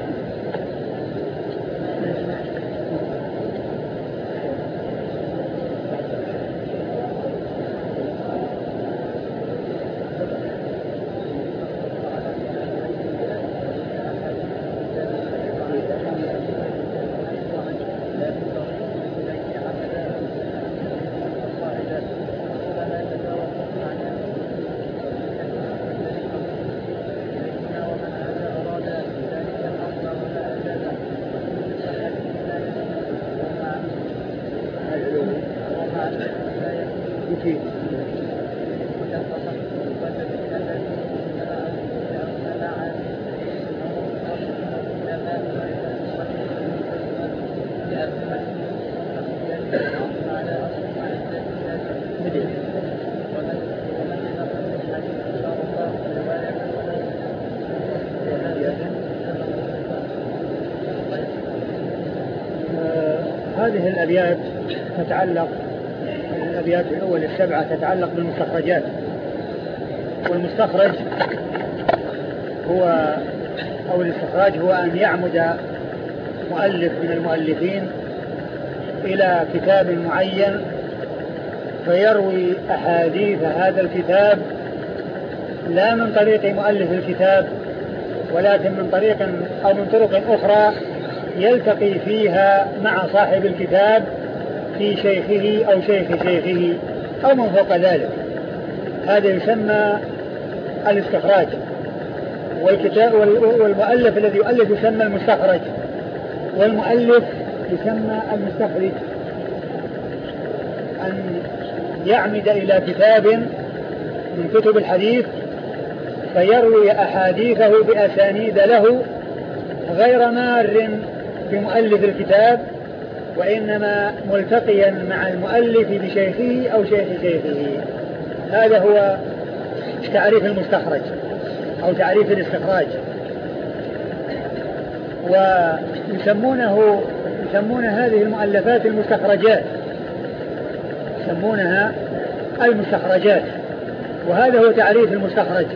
هذه الأبيات تتعلق الأبيات الأول السبعة تتعلق بالمستخرجات. والمستخرج هو أو الاستخراج هو أن يعمد مؤلف من المؤلفين إلى كتاب معين فيروي أحاديث هذا الكتاب لا من طريق مؤلف الكتاب ولكن من طريق أو من طرق أخرى يلتقي فيها مع صاحب الكتاب في شيخه أو شيخ شيخه أو من فوق ذلك. هذا يسمى الاستخراج. والكتاب والمؤلف الذي يؤلف يسمى المستخرج والمؤلف يسمى المستخرج. أن يعمد إلى كتاب من كتب الحديث فيروي أحاديثه بأسانيد له غير مار بمؤلف الكتاب وإنما ملتقيا مع المؤلف بشيخه أو شيخ شيخه. هذا هو تعريف المستخرج أو تعريف الاستخراج. ويسمونه يسمون هذه المؤلفات المستخرجات يسمونها المستخرجات. وهذا هو تعريف المستخرج: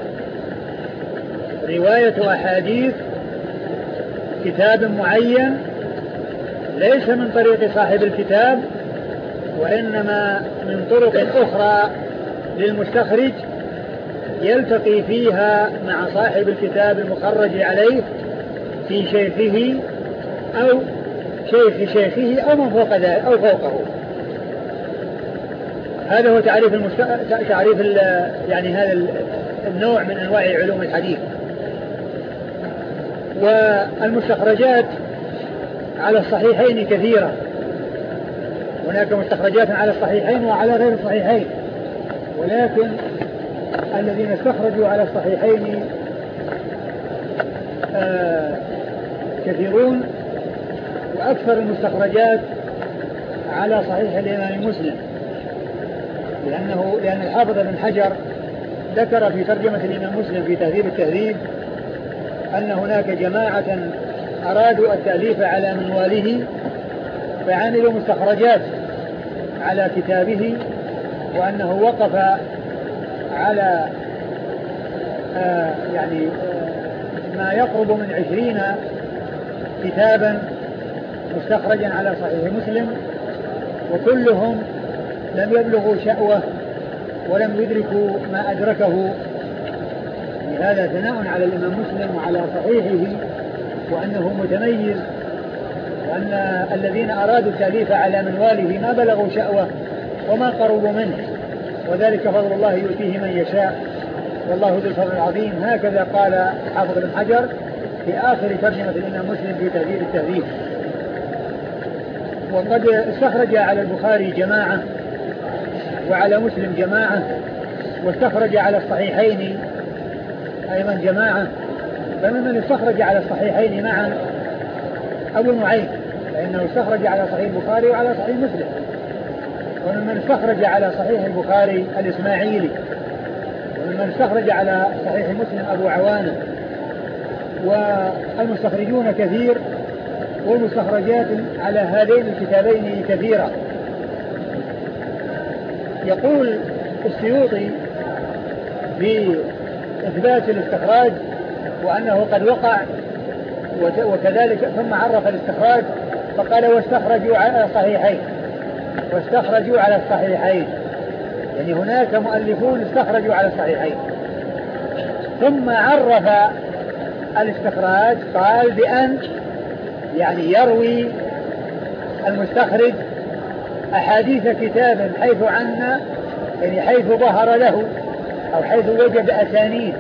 رواية أحاديث كتاب معين ليس من طريق صاحب الكتاب وإنما من طرق أخرى للمستخرج يلتقي فيها مع صاحب الكتاب المخرج عليه في شيخه أو شيخ شيخه أو من فوق ذلك أو فوقه. هذا هو تعريف المست... تعريف ال... يعني هذا النوع من أنواع علوم الحديث. والمستخرجات على الصحيحين كثيرة، هناك مستخرجات على الصحيحين وعلى غير الصحيحين، ولكن الذين استخرجوا على الصحيحين آه كثيرون، وأكثر المستخرجات على صحيح الإمام مسلم، لأنه لأن الحافظ ابن حجر ذكر في ترجمة الإمام مسلم في تهذيب التهذيب أن هناك جماعة أرادوا التأليف على منواله فعملوا مستخرجات على كتابه، وأنه وقف على آه يعني آه ما يقرب من عشرين كتابا مستخرجا على صحيح مسلم، وكلهم لم يبلغوا شأوه ولم يدركوا ما أدركه. هذا ثناء على الإمام مسلم وعلى صحيحه وأنه متميز، وأن الذين أرادوا التأليف على منواله ما بلغوا شأوه وما قربوا منه، وذلك فضل الله يؤتيه من يشاء والله ذو الفضل العظيم. هكذا قال حافظ بن حجر في آخر ترجمة الإمام مسلم في تهذيب التهذيب. وقد استخرج على البخاري جماعة وعلى مسلم جماعة، واستخرج على الصحيحين أيضا جماعة. فممن استخرج على الصحيحين معا أبو نعيم، فإنه استخرج على صحيح البخاري وعلى صحيح مسلم. وممن استخرج على صحيح البخاري الإسماعيلي، وممن استخرج على صحيح مسلم أبو عوانة. والمستخرجون كثير، والمستخرجات على هذين الكتابين كثيرة. يقول السيوطي في إثبات الاستخراج وأنه قد وقع، وكذلك ثم عرف الاستخراج فقال واستخرجوا على الصحيحين، واستخرجوا على الصحيحين، يعني هناك مؤلفون استخرجوا على الصحيحين. ثم عرف الاستخراج قال بأن يعني يروي المستخرج أحاديث كتاب حيث عنا، يعني حيث ظهر له أو حيث وجد أسانيد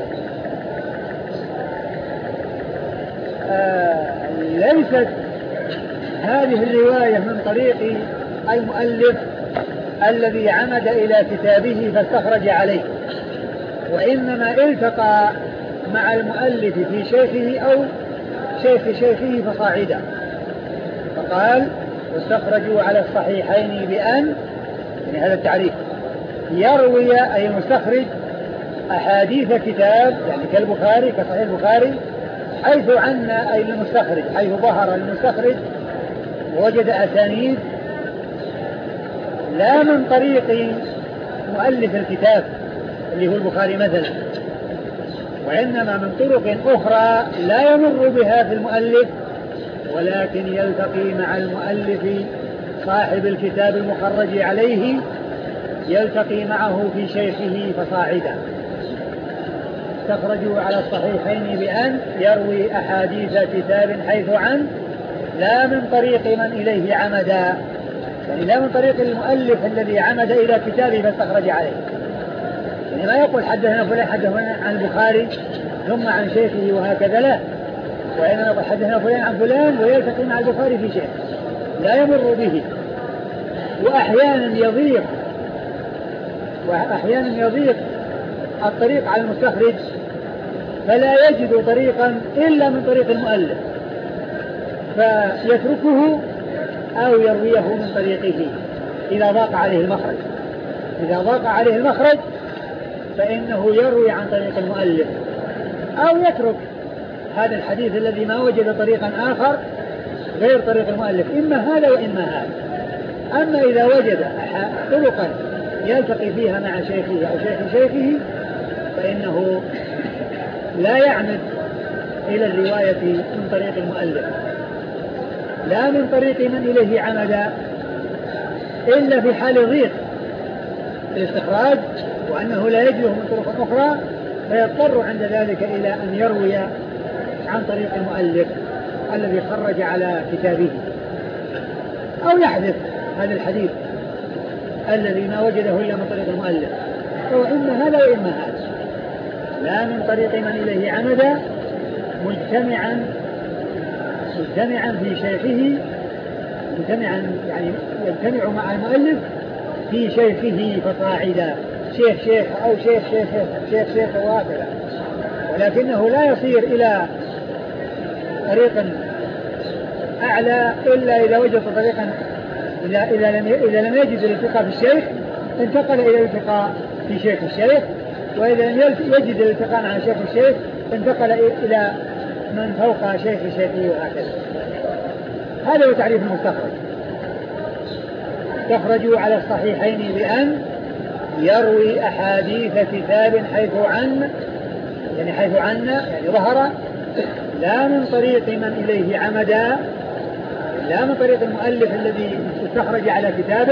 آه ليست هذه الرواية من طريق المؤلف الذي عمد إلى كتابه فاستخرج عليه، وإنما التقى مع المؤلف في شيخه أو شيخ شيخه فصاعدا. فقال واستخرجوا على الصحيحين بأن، يعني هذا التعريف، يروي أي المستخرج أحاديث كتاب يعني كالبخاري كصحيح البخاري حيث عنا أي المستخرج، حيث ظهر المستخرج ووجد أسانيد لا من طريق مؤلف الكتاب اللي هو البخاري مثلا، وإنما من طرق أخرى لا يمر بها في المؤلف، ولكن يلتقي مع المؤلف صاحب الكتاب المخرج عليه، يلتقي معه في شيخه فصاعدا. استخرجوا على الصحيحين بأن يروي أحاديث كتاب حيث عن، لا من طريق من إليه عمدا، يعني لا من طريق المؤلف الذي عمد إلى كتابه فاستخرج عليه. يعني ما يقول حدثنا فلان حدثنا عن البخاري ثم عن شيخه وهكذا، لا، وإنما يقول حدثنا فلان عن فلان ويلتقي مع البخاري في شيخ لا يمر به. وأحيانا يضيق وأحيانا يضيق الطريق على المستخرج فلا يجد طريقا إلا من طريق المؤلف فيتركه أو يرويه من طريقه إذا ضاق عليه المخرج. إذا ضاق عليه المخرج فإنه يروي عن طريق المؤلف أو يترك هذا الحديث الذي ما وجد طريقا آخر غير طريق المؤلف، إما هذا وإما هذا. أما إذا وجد طرقا يلتقي فيها مع شيخه أو شيخ شيخه فإنه لا يعمد إلى الرواية من طريق المؤلف لا من طريق من إليه عمدا، إلا في حال ضيق الاستخراج وأنه لا يجده من طرق أخرى، فيضطر عند ذلك إلى أن يروي عن طريق المؤلف الذي خرج على كتابه، أو يحذف هذا الحديث الذي ما وجده إلا من طريق المؤلف، وإما هذا وإما هذا، لا من طريق من إليه عمدا مجتمعا مجتمعا في شيخه، مجتمعا يعني يجتمع مع المؤلف في شيخه فصاعدا، شيخ شيخ أو شيخ شيخ شيخ شيخ وهكذا، ولكنه لا يصير إلى طريق أعلى إلا إذا وجد طريقا، إذا, إذا, لم إذا لم يجد الالتقاء في الشيخ انتقل إلى الالتقاء في شيخ الشيخ، وإذا لم يجد الالتقاء مع شيخ الشيخ انتقل إلى من فوق شيخ شيخه وهكذا. هذا هو تعريف المستخرج. استخرجوا على الصحيحين بأن يروي أحاديث كتاب حيث عن، يعني حيث عنا يعني ظهر، لا من طريق من إليه عمدا، لا من طريق المؤلف الذي استخرج على كتابه،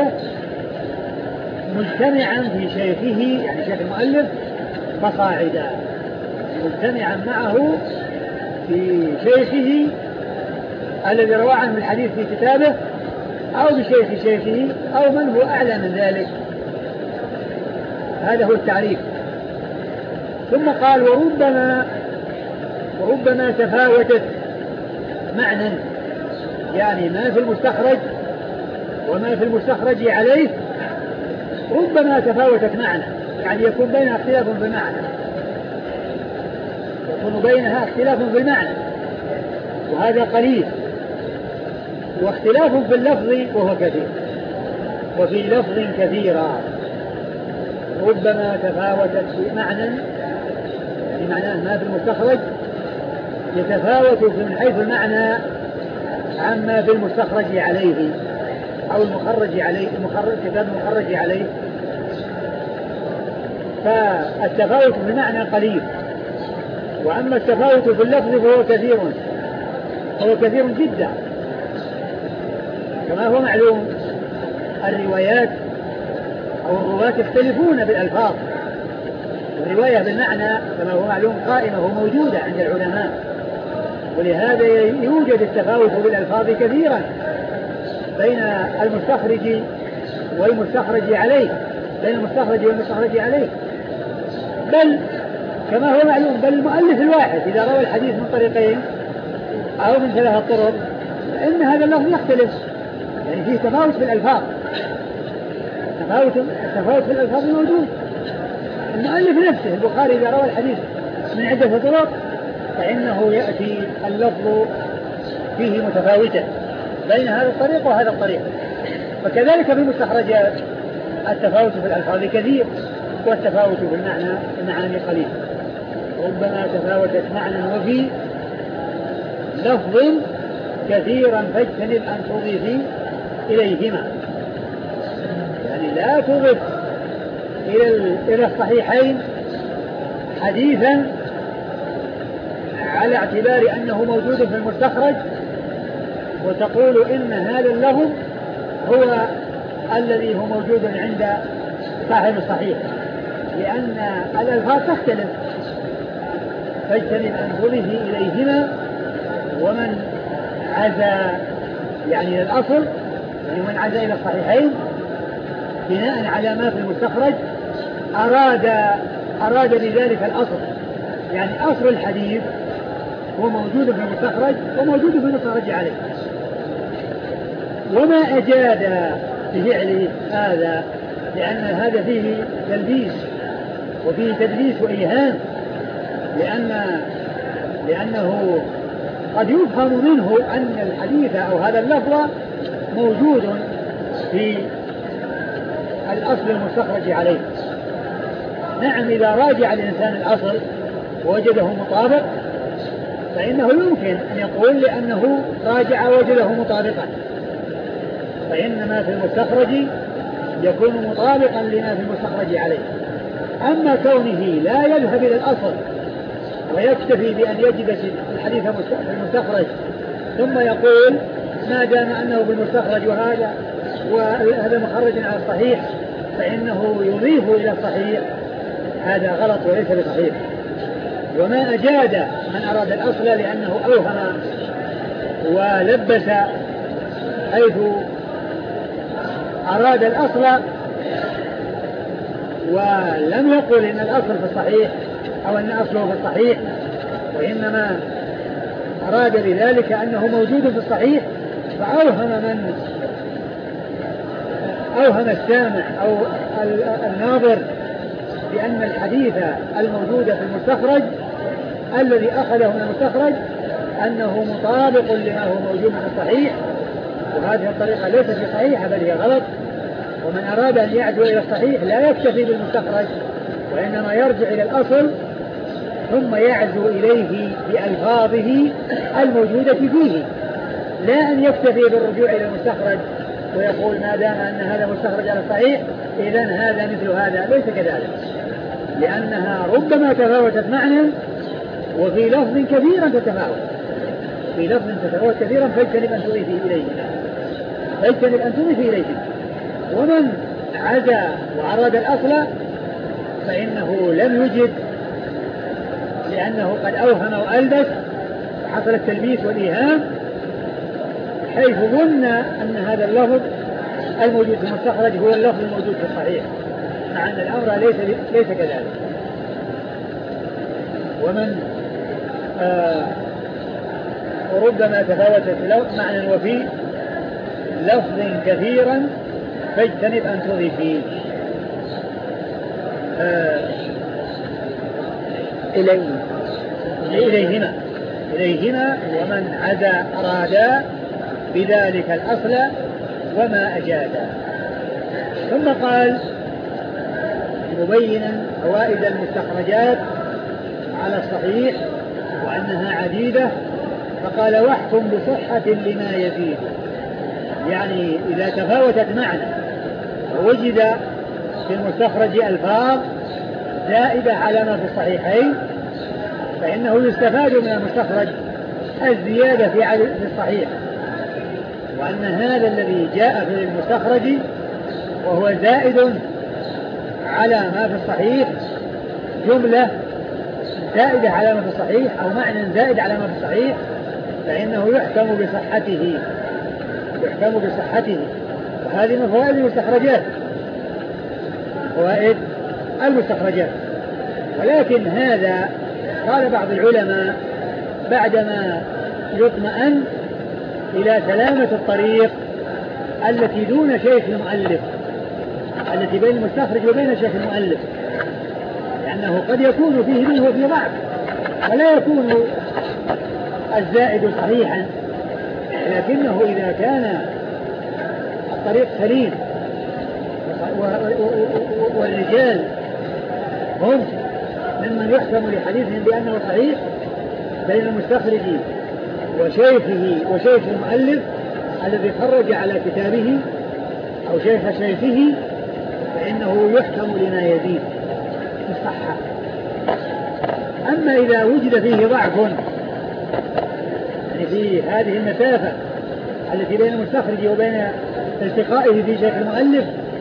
مجتمعا في شيخه يعني شيخ المؤلف فصاعدا، مجتمعا معه في شيخه الذي روى عنه الحديث في كتابه، أو بشيخ شيخه أو من هو أعلى من ذلك. هذا هو التعريف. ثم قال وربما وربما تفاوتت معنى، يعني ما في المستخرج وما في المستخرج عليه ربما تفاوتت معنى، يعني يكون بينها اختلاف في المعنى، يكون بينها اختلاف في المعنى وهذا قليل، واختلاف في اللفظ وهو كثير، وفي لفظ كثيرا. ربما تفاوتت في معنى، يعني معناه ما في المستخرج يتفاوت من حيث المعنى عما في المستخرج عليه أو المخرج عليه، المخرج كتاب المخرج عليه، فالتفاوت في المعنى قليل، وأما التفاوت في اللفظ فهو كثير، هو كثير جدا. كما هو معلوم الروايات أو الرواة يختلفون بالألفاظ، الرواية بالمعنى كما هو معلوم قائمة وموجودة عند العلماء، ولهذا يوجد التفاوت بالألفاظ كثيرا بين المستخرج والمستخرج عليه، بين المستخرج والمستخرج عليه، بل كما هو معلوم بل المؤلف الواحد إذا روى الحديث من طريقين أو من ثلاثة طرق فإن هذا اللفظ يختلف، يعني فيه تفاوت في الألفاظ، تفاوت التفاوت في الألفاظ موجود. المؤلف نفسه البخاري إذا روى الحديث من عدة طرق فإنه يأتي اللفظ فيه متفاوتا بين هذا الطريق وهذا الطريق، فكذلك في المستخرجات التفاوت في الألفاظ كثير والتفاوت في المعنى المعاني قليل. ربما تفاوتت معنى وفي لفظ كثيرا فاجتنب أن تضيف إليهما، يعني لا تضف إلى الصحيحين حديثا على اعتبار أنه موجود في المستخرج وتقول إن هذا اللفظ هو الذي هو موجود عند صاحب الصحيح، لأن الألفاظ تختلف. فاجتنب أن تضيف إليهما، ومن عزى يعني إلى الأصل، يعني من عزى إلى الصحيحين بناء على ما في المستخرج أراد أراد بذلك الأصل، يعني أصل الحديث هو موجود في المستخرج وموجود في المستخرج عليه. وما أجاد بفعل هذا لأن هذا فيه تلبيس وفيه تدليس وإيهام، لأن لأنه قد يفهم منه أن الحديث أو هذا اللفظ موجود في الأصل المستخرج عليه. نعم، إذا راجع الإنسان الأصل ووجده مطابق فإنه يمكن أن يقول لأنه راجع ووجده مطابقا، فإن ما في المستخرج يكون مطابقا لما في المستخرج عليه. أما كونه لا يذهب إلى الأصل ويكتفي بأن يجد الحديث في المستخرج ثم يقول ما دام أنه بالمستخرج وهذا وهذا مخرج على الصحيح فإنه يضيف إلى الصحيح هذا غلط وليس بصحيح. وما أجاد من أراد الأصل لأنه أوهم ولبس حيث أراد الأصل ولم يقل إن الأصل في الصحيح أو أن أصله في الصحيح، وإنما أراد بذلك أنه موجود في الصحيح، فأوهم من أوهم السامع أو الناظر بأن الحديث الموجود في المستخرج الذي أخذه من المستخرج أنه مطابق لما هو موجود في الصحيح، وهذه الطريقة ليست بصحيحة بل هي غلط. ومن أراد أن يعدو إلى الصحيح لا يكتفي بالمستخرج وإنما يرجع إلى الأصل ثم يعزو إليه بألفاظه الموجودة فيه، لا أن يكتفي بالرجوع إلى المستخرج ويقول ما دام أن هذا مستخرج على الصحيح إذن هذا مثل هذا. ليس كذلك، لأنها ربما تفاوتت معنى وفي لفظ كثيرا تتفاوت، في لفظ تتفاوت كثيرا فاجتنب أن تضيفي إليه فاجتنب أن تضيفي إليه. ومن عزى وعرض الأصل فإنه لم يجد، لأنه قد أوهم وألبس حصل التلبيس والإيهام حيث ظن أن هذا اللفظ الموجود في المستخرج هو اللفظ الموجود في الصحيح، مع أن الأمر ليس, ليس كذلك. ومن آه وربما تفاوتت معنى وفي لفظ كثيرا فاجتنب أن تضيفيه آه إليه إليهما إليهما ومن عزى أرادا بذلك الأصل وما أجادا. ثم قال مبينا فوائد المستخرجات على الصحيح وأنها عديدة، فقال واحكم بصحة لما يزيد، يعني إذا تفاوتت معنى ووجد في المستخرج ألفاظ زائدة على ما في الصحيحين فإنه يستفاد من المستخرج الزيادة في الصحيح، وأن هذا الذي جاء في المستخرج وهو زائد على ما في الصحيح جملة زائدة على ما في الصحيح أو معنى زائد على ما في الصحيح فإنه يحكم بصحته يحكم بصحته وهذه من فوائد المستخرجات فوائد المستخرجات. ولكن هذا قال بعض العلماء بعدما يطمئن إلى سلامة الطريق التي دون شيخ المؤلف، التي بين المستخرج وبين شيخ المؤلف، لأنه قد يكون فيه منه وفي ضعف ولا يكون الزائد صحيحا، لكنه إذا كان الطريق سليم والرجال هم ممن يحكم لحديثهم بأنه صحيح بين المستخرج وشيخه وشيخ المؤلف الذي خرج على كتابه أو شيخ شيخه فإنه يحكم لما يزيد في الصحة. أما إذا وجد فيه ضعف يعني في هذه المسافة التي بين المستخرج وبين التقائه في شيخ المؤلف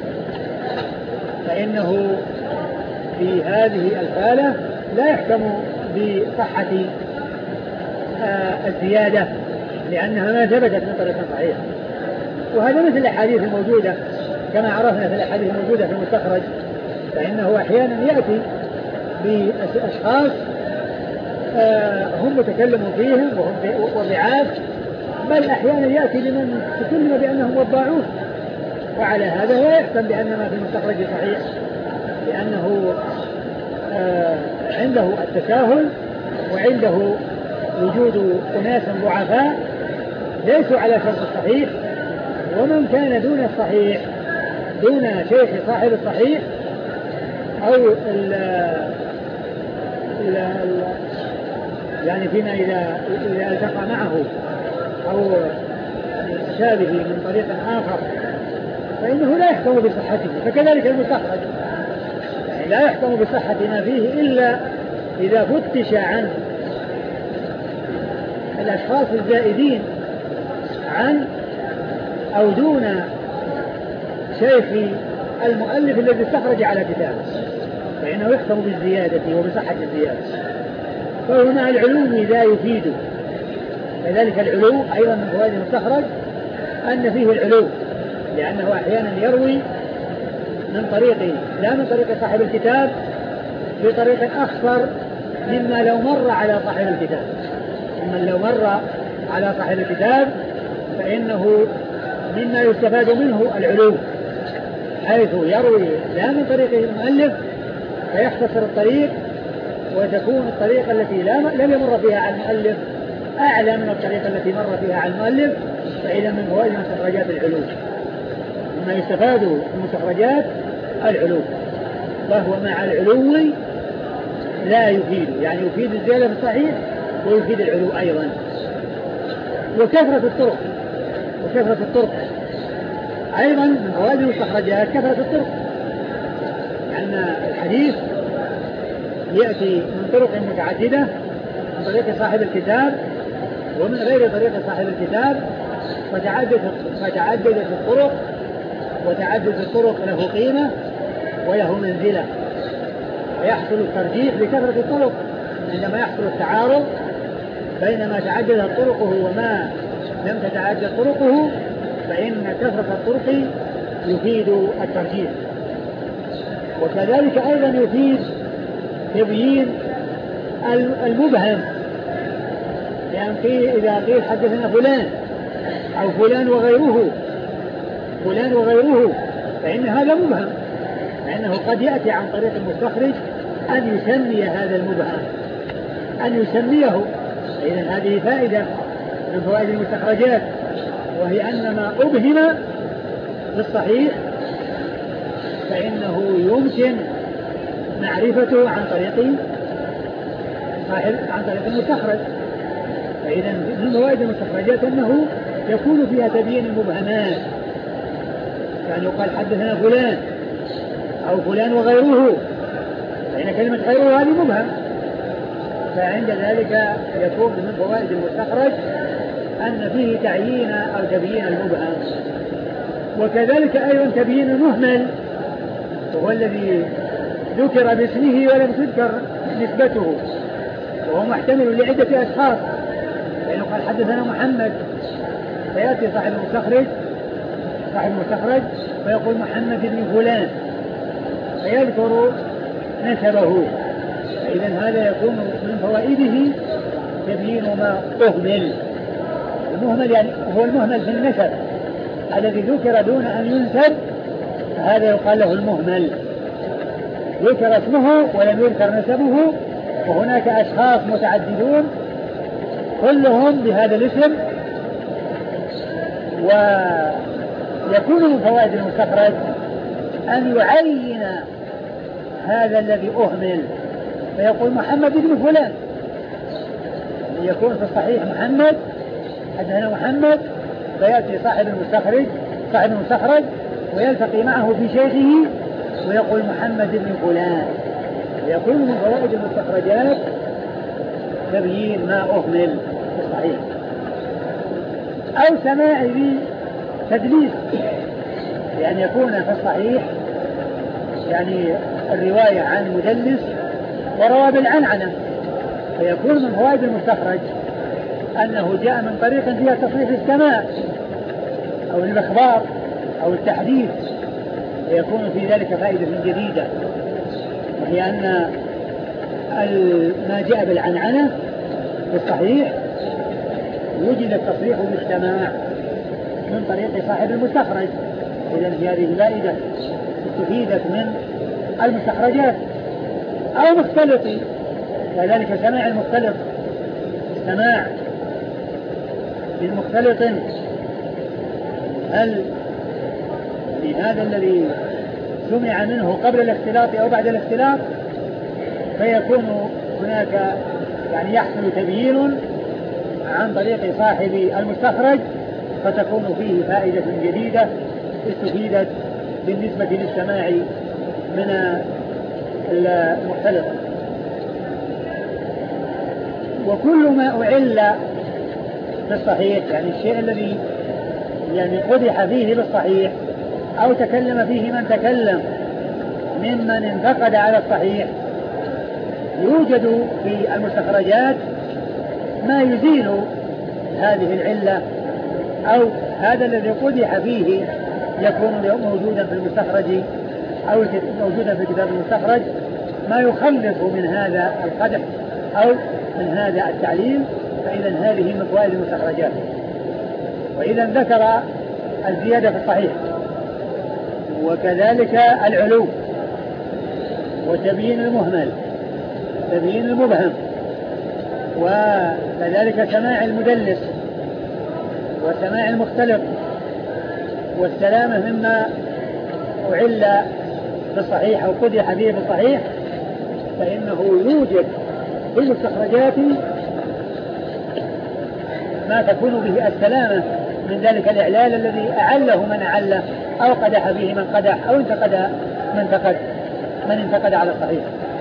فإنه في هذه الحالة لا يحكم بصحة آه الزيادة لأنها ما ثبتت من طريق صحيح. وهذا مثل الأحاديث الموجودة كما عرفنا في الأحاديث الموجودة في المستخرج، فإنه أحيانا يأتي بأشخاص آه هم متكلمون فيهم وهم وضعاف، بل أحيانا يأتي لمن تكلم بأنهم وضاعون، وعلى هذا لا يحكم بأن ما في المستخرج صحيح لأنه آه عنده التساهل وعنده وجود أناس ضعفاء ليسوا على شرط الصحيح. ومن كان دون الصحيح دون شيخ صاحب الصحيح أو ال ال ال يعني فيما إذا إذا التقى معه أو شابه من طريق آخر فإنه لا يحكم بصحته. فكذلك المستخرج يعني لا يحكم بصحة ما فيه إلا إذا فتش عن الأشخاص الزائدين عن أو دون شيخ المؤلف الذي استخرج على كتابه، فإنه يحكم بالزيادة وبصحة الزيادة. فهنا العلو لا يفيد، كذلك العلو أيضا من فوائد المستخرج أن فيه العلو، لأنه أحيانا يروي من طريق لا من طريق صاحب الكتاب بطريق أخطر مما لو مر على صاحب الكتاب. مما لو مر على صاحب الكتاب فإنه مما يستفاد منه العلو، حيث يروي لا من طريق المؤلف فيختصر الطريق، وتكون الطريقة التي لم يمر فيها على المؤلف أعلى من الطريقة التي مر فيها على المؤلف. فإذا من فوائد المستخرجات العلو، مما يستفاد من المستخرجات العلو، فهو مع العلو لا يفيد، يعني يفيد الزيادة في الصحيح ويفيد العلو أيضا. وكثرة الطرق، وكثرة الطرق أيضا من فوائد المستخرجات كثرة الطرق، لأن الحديث يأتي من طرق متعددة، من طريق صاحب الكتاب ومن غير طريق صاحب الكتاب، فتعددت فتعددت الطرق، وتعدد الطرق له قيمة وله منزلة، ويحصل الترجيح بكثرة الطرق. عندما يحصل التعارض بين ما تعددت طرقه وما لم تتعدد طرقه فإن كثرة الطرق يفيد الترجيح. وكذلك أيضا يفيد تبيين المبهم، يعني إذا قيل حدثنا فلان أو فلان وغيره فلان وغيره فإن هذا مبهم، لأنه قد يأتي عن طريق المستخرج أن يسمي هذا المبهم، أن يسميه. إذن هذه فائدة من فوائد المستخرجات، وهي أن ما أبهم في الصحيح فإنه يمكن معرفته عن طريق صاحب عن طريق المستخرج. فإذا من فوائد المستخرجات أنه يكون فيها تبيين المبهمات، يعني يقال حدثنا فلان أو فلان وغيره، فإن كلمة غيره هذه مبهم، فعند ذلك يكون من فوائد المستخرج أن فيه تعيين أو تبيين المبهم. وكذلك أيضا تبيين المهمل، وهو الذي ذكر باسمه ولم تذكر نسبته، وهو محتمل لعدة أشخاص، لأنه قال حدثنا محمد، فيأتي صاحب المستخرج صاحب المستخرج فيقول محمد بن فلان فيذكر نسبه. فإذا هذا يكون من فوائده تبيين ما أهمل. المهمل يعني هو المهمل في النسب الذي ذكر دون أن ينسب، هذا يقال له المهمل. ذكر اسمه ولم يذكر نسبه، وهناك أشخاص متعددون كلهم بهذا الاسم. ويكون من فوائد المستخرج أن يعين هذا الذي أهمل، فيقول محمد بن فلان، يكون في الصحيح محمد حدثنا محمد، فيأتي صاحب المستخرج صاحب المستخرج ويلتقي معه في شيخه ويقول محمد بن فلان. ويكون من فوائد المستخرجات تبيين ما أهمل في الصحيح. أو سماع تدليس، يعني يكون في الصحيح يعني الرواية عن مدلس وروى بالعنعنة، فيكون من فوائد المستخرج أنه جاء من طريق فيها تصريح السماع أو الإخبار أو التحديث، فيكون في ذلك فائدة جديدة، وهي أن ما جاء بالعنعنة في الصحيح وجد التصريح بالسماع من طريق صاحب المستخرج. إذن هذه فائدة استفيدت من المستخرجات. أو مختلطي، كذلك سماع المختلط، السماع للمختلط، هل لهذا الذي سمع منه قبل الاختلاط أو بعد الاختلاط، فيكون هناك يعني يحصل تبيين عن طريق صاحب المستخرج، فتكون فيه فائدة جديدة استفيدت بالنسبة للسماع من المختلط. وكل ما أعل في الصحيح، يعني الشيء الذي يعني قدح فيه بالصحيح أو تكلم فيه من تكلم ممن انتقد على الصحيح يوجد في المستخرجات ما يزيل هذه العلة أو هذا الذي قدح فيه يكون موجودا في المستخرج أو موجودا في كتاب المستخرج ما يخلص من هذا القدح أو من هذا التعليل، فإذا هذه من فوائد المستخرجات. وإذا ذكر الزيادة في الصحيح وكذلك العلو وتبيين المهمل تبيين المبهم وكذلك سماع المدلس وسماع المختلط والسلامة مما أعل بالصحيح أو قدح به بالصحيح، فإنه يوجد في المستخرجات ما تكون به السلامة من ذلك الإعلال الذي أعله من أعله أو قدح به من قدح أو انتقد من انتقد من انتقد على الصحيح.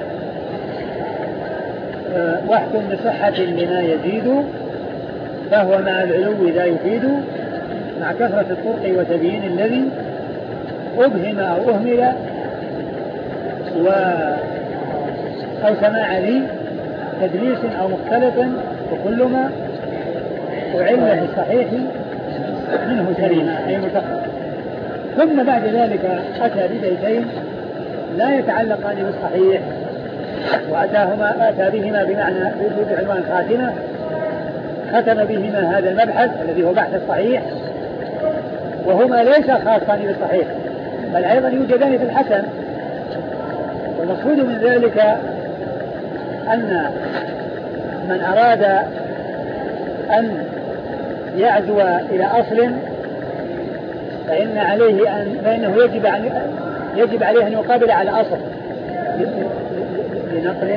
أه واحكم بصحة لما يزيد فهو مع العلو ذا يفيد مع كثرة الطرق وتبيين الذي أبهم أو أهمل و أو سماع ذي تدليس أو مختلط وكل ما أعل في الصحيح منه سليما أي متقل. ثم بعد ذلك أتى ببيتين لا يتعلقان بالصحيح وأتاهما أتى بهما بمعنى بعنوان خاتمة، ختم بهما هذا المبحث الذي هو بحث الصحيح، وهما ليس خاصان بالصحيح بل أيضا يوجدان في الحسن. والمقصود من ذلك أن من أراد أن يعزو إلى أصل فإن عليه أن فإنه يجب أن يجب عليه أن يقابل على أصل لنقل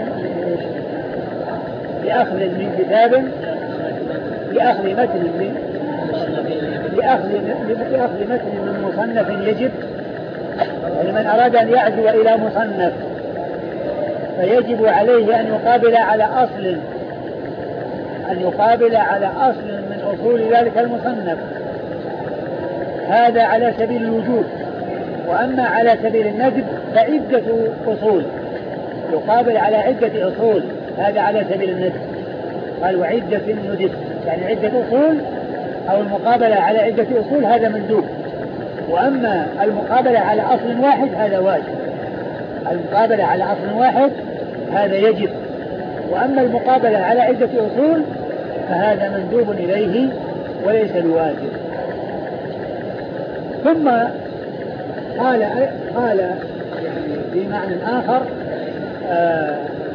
لأخذ من كتاب لأخذ متن من لأخذ لأخذ متن من مصنف يجب، يعني من أراد أن يعزو إلى مصنف فيجب عليه أن يقابل على أصل أن يقابل على أصل من أصول ذلك المصنف، هذا على سبيل الوجوب. وأما على سبيل الندب فعدة أصول، يقابل على عدة أصول، هذا على سبيل الندب. قال وعدة ندب، يعني عدة أصول أو المقابلة على عدة أصول هذا مندوب. وأما المقابلة على أصل واحد هذا واجب، المقابلة على أصل واحد هذا يجب. وأما المقابلة على عدة أصول فهذا مندوب إليه وليس بواجب. ثم قال قال يعني في معنى آخر آه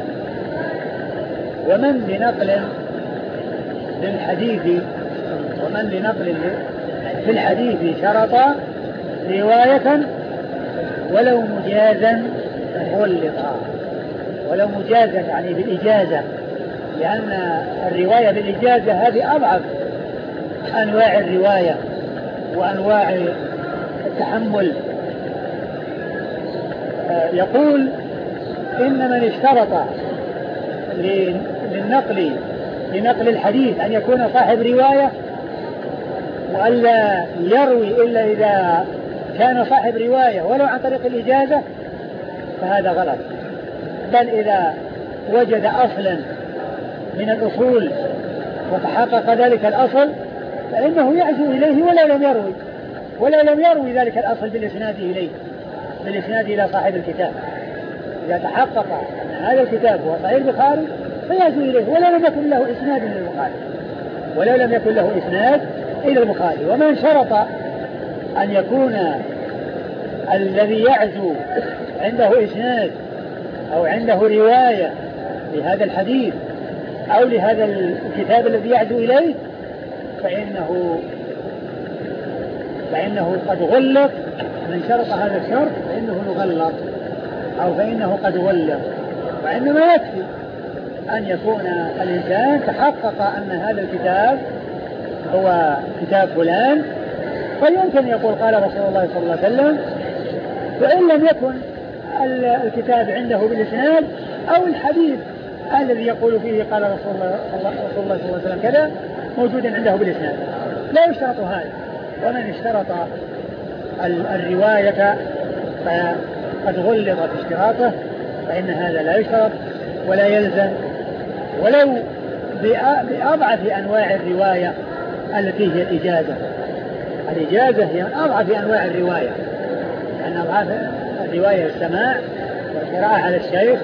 ومن لنقل للحديث ومن لنقل في الحديث شرط رواية ولو مجازا غلطا، ولو مجازا يعني بالإجازة، لأن الرواية بالإجازة هذه أضعف أنواع الرواية وأنواع التحمل. يقول إن من اشترط للنقل لنقل الحديث أن يكون صاحب رواية وألا يروي إلا إذا كان صاحب رواية ولو عن طريق الإجازة فهذا غلط، بل إذا وجد أصلا من الأصول وتحقق ذلك الأصل فإنه يعزو إليه ولا لم يروي ولا لم يروي ذلك الأصل بالإسناد إليه بالإسناد إلى صاحب الكتاب. إذا تحقق أن هذا الكتاب هو صحيح البخاري فيعزو إليه ولا لم يكن له إسناد إلى البخاري ولا لم يكن له إسناد إلى البخاري. ومن شرط أن يكون الذي يعزو عنده إسناد أو عنده رواية لهذا الحديث أو لهذا الكتاب الذي يعزو إليه فإنه فإنه قد غلط. من شرط هذا الشرط فإنه مغلط أو فإنه قد غلط. وإنما يكفي أن يكون الإنسان تحقق أن هذا الكتاب هو كتاب فلان فيمكن يقول قال رسول الله صلى الله عليه وسلم، وإن لم يكن الكتاب عنده بالإسناد أو الحديث الذي يقول فيه قال رسول الله صلى الله عليه وسلم كذا موجودا عنده بالإسناد، لا يشترط هذا. ومن اشترط الرواية قد غلظ في اشتراطه فإن هذا لا يشترط ولا يلزم ولو بأضعف أنواع الرواية التي هي الإجازة. الإجازة هي أضعف أنواع الرواية لأن أضعف الرواية السماع والقراءة على الشيخ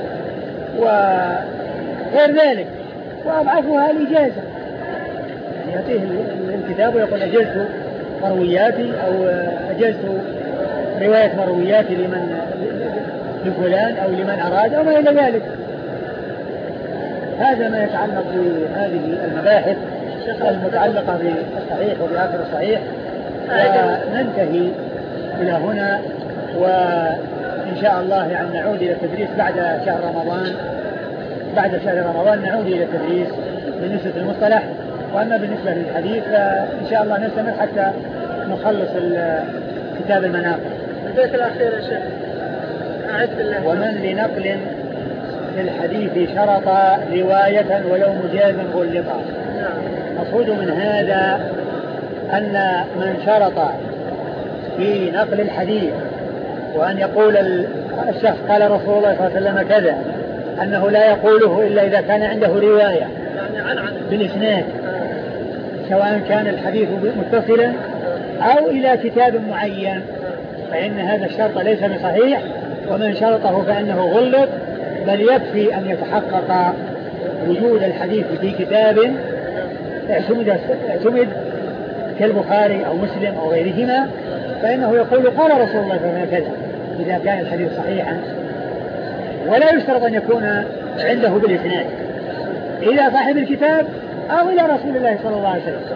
وغير ذلك وأضعفها الإجازة. يأتيه الكتاب ويقول أجزت مروياتي أو أجزت رواية مروياتي لمن لفلان أو لمن أراد أو ما إلى ذلك. هذا ما يتعلق بهذه المباحث المتعلقة بالصحيح وبآخر الصحيح. وننتهي إلى هنا وإن شاء الله يعني نعود إلى التدريس بعد شهر رمضان. بعد شهر رمضان نعود إلى التدريس بالنسبة للمصطلح. وأما بالنسبة للحديث فإن شاء الله نستمر حتى نخلص كتاب المناقب. البيت الأخير يا شيخ أعد الله. ومن لنقل في الحديث شرط رواية ولو مجازا غلطا. مقصود من هذا أن من شرط في نقل الحديث وأن يقول الشخص قال رسول الله صلى الله عليه وسلم كذا أنه لا يقوله إلا إذا كان عنده رواية بالإسناد سواء كان الحديث متصلا أو إلى كتاب معين فإن هذا الشرط ليس بصحيح. ومن شرطه فإنه غلط بل يكفي أن يتحقق وجود الحديث في كتاب اعتمد اعتمد كالبخاري أو مسلم أو غيرهما فإنه يقول قال رسول الله صلى الله عليه وسلم كذا إذا كان الحديث صحيحا. ولا يشترط أن يكون عنده بالإسناد إلى صاحب الكتاب أو إلى رسول الله صلى الله عليه وسلم.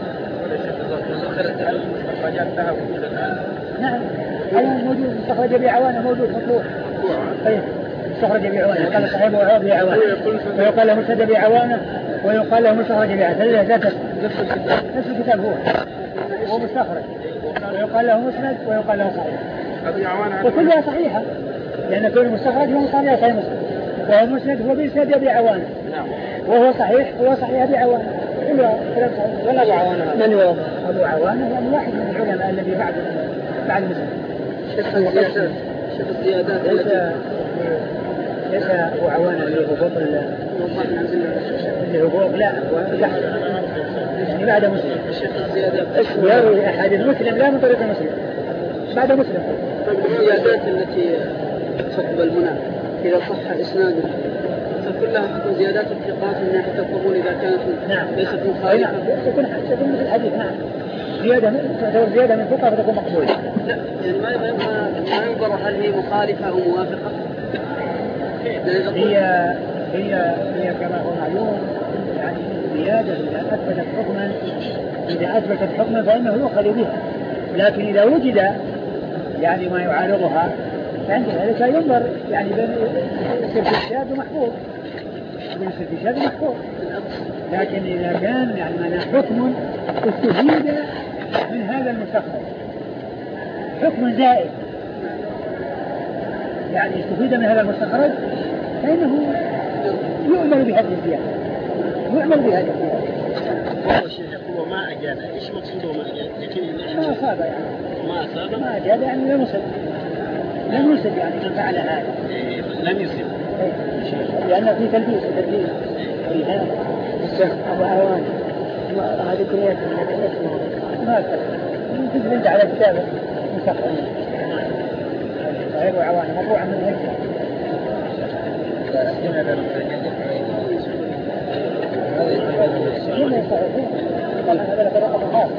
نعم موجود مستخرج أبي عوانة موجود مطلوب. طيب مستخرج أبي عوانة قال صاحبه وهو أبي عوانة ويقال له مسند أبي عوانة ويقال له مستخرج أبي عوانة نفس الكتاب هو هو مستخرج ويقال له مسند ويقال له صحيح وكلها صحيحة لأن كل مستخرج هو صحيح صحيح مسند وهو مسند هو بإسناد أبي عوانة وهو صحيح هو صحيح أبي عوانة كلها كلام صحيح. ولا أبو عوانة من هو أبو عوانة يعني واحد من العلماء الذي بعد بعد مسند. شيخ الزيادات شيخ الزيادات ليس ليس أبو عوانة اللي هو بطل اللي هو لا يعني بعد مسلم. شيخ الزيادات يروي أحاديث مسلم لا من طريق مسلم بعد مسلم. الزيادات التي تقبل هنا إذا صح إسناده فكلها تكون زيادات الثقات من ناحية القبول إذا كانت نعم ليست مخالفة. نعم تكون تكون مثل الحديث نعم زيادة تعتبر زيادة من ثقة فتكون مقبولة. لا يعني ما ما ينظر هل هي مخالفة أو موافقة. هي هي هي كما هو معلوم يعني زيادة إذا أثبتت حكما إذا أثبتت حكما فإنه يؤخذ بها لكن إذا وجد يعني ما يعارضها فعند ذلك ينظر يعني بين الاستشهاد ومحفوظ بين الاستشهاد ومحفوظ. لكن إذا كان يعني معناه حكم استفيد من هذا المستخرج حكم زائد يعني استفيد من هذا المستخرج فإنه يؤمل بهذه الزيادة يؤمل بهذه الزيادة. هو الشيخ هو ما أجاد إيش مقصوده ما أجاد لكن ما أصاب يعني ما أصاب ما أجاد يعني لم يصب لم يصب يعني من فعل هذا لم يصب لأن في تلبيس تلبيس في هذا أبو عوان هذه كنية ما أكثر تجد أنت على كتابه مستقبل أبو عوان مطبوعا من هيك هنا صحيح قال هذا لك أبو خاص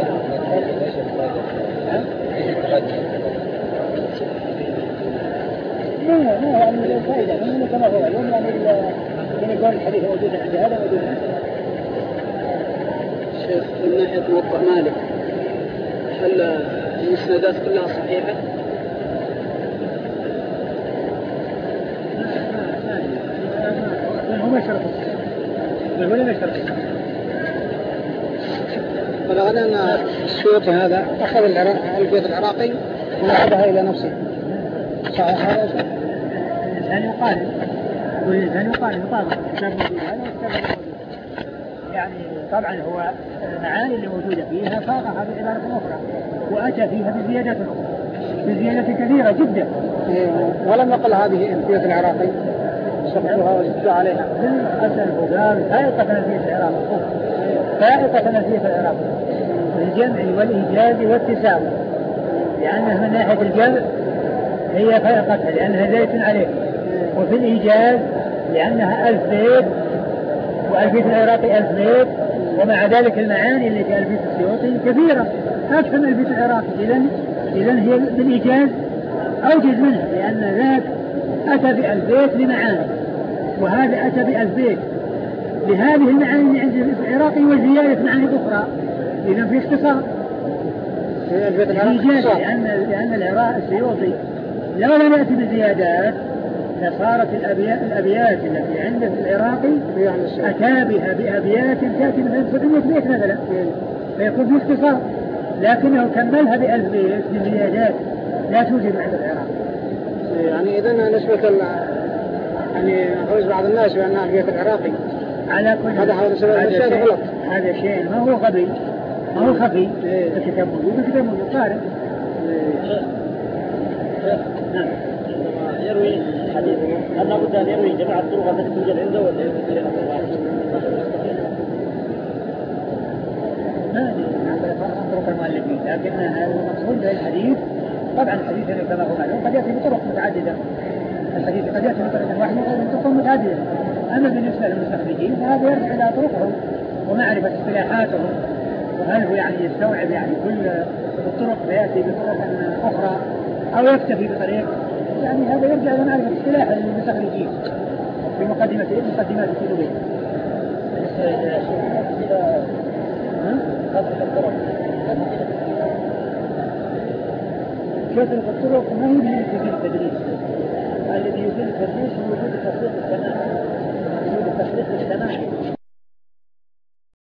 ما ما يعني الفائدة من كما هو اليوم يعني من يكون الحديث موجود عند هذا موجود عند شيخ من ناحية موقع مالك هل المسندات كلها صحيحة؟ هو ما شرط ولا ما شرط فلغد أن السيوطي هذا أخذ البيت العراقي ونعبها إلى نفسه صحيح هذا شيء الإنسان يقارن والإنسان يقارن يطابق كتاب موجود هذا وكتاب موجود يعني طبعا هو المعاني اللي موجودة فيها فاقها بعبارة أخرى وأتى فيها بزيادة أخرى بزيادة كثيرة جدا. ولم نقل هذه ألفية العراقي شرحها وزدت عليها. أصل البخاري فائقة ألفية العراقي، فائقة ألفية العراقي الجمع والإيجاز والتساوي، لأنها من ناحية الجمع هي فائقتها لأنها زيت عليه، وفي الإيجاز لأنها ألف بيت وألفية العراقي ألف بيت، ومع ذلك المعاني اللي في ألفية السيوطي كثيرة أكثر من ألفية العراقي. إذن إذن هي بالإيجاز أوجز منها، لأن ذاك أتى بألف بيت لمعاني وهذا أتى بألف بيت لهذه المعاني عند العراقي وزيادة معاني أخرى. إذن في اختصار الإيجاز، لأن لأن العراقي السيوطي لو لم يأتي بزيادات لصارت الأبيات, الأبيات التي عنده في العراقي أتى بها بأبيات تأتي من سبعمائة بيت مثلا، فيكون في اختصار، لكنه كملها بألف بيت بزيادات لا توجد عند العراقي. يعني إذن نسبة يعني أخرج بعض الناس بأن ألفية العراقي على كل هذا هذا شيء غلط. هذا شيء ما هو غبي، ما هو خفي. الكتاب موجود، الكتاب موجود قارئ. نعم. يروي حديث هل لابد أن يروي جميع الطرق التي توجد عنده ولا يروي ما أدري عن طرق المؤلفين، لكن المقصود بالحديث طبعا الحديث كما هو معلوم قد يأتي بطرق متعددة، الحديث قد يأتي بطرق واحدة وبطرق متعددة. أما بالنسبة للمستخرجين فهذا يرجع إلى طرقهم ومعرفة اصطلاحاتهم، وهل هو يعني يستوعب يعني كل الطرق فيأتي بطرق أخرى أو يكتفي بطريق، يعني هذا يرجع إلى معرفة اصطلاح المستخرجين في مقدمة مقدمات الكتب. كثرة الطرق ما هي التي يفيد التدريس، الذي يفيد التدريس هو وجود تصديق السماع، وجود تصديق السماع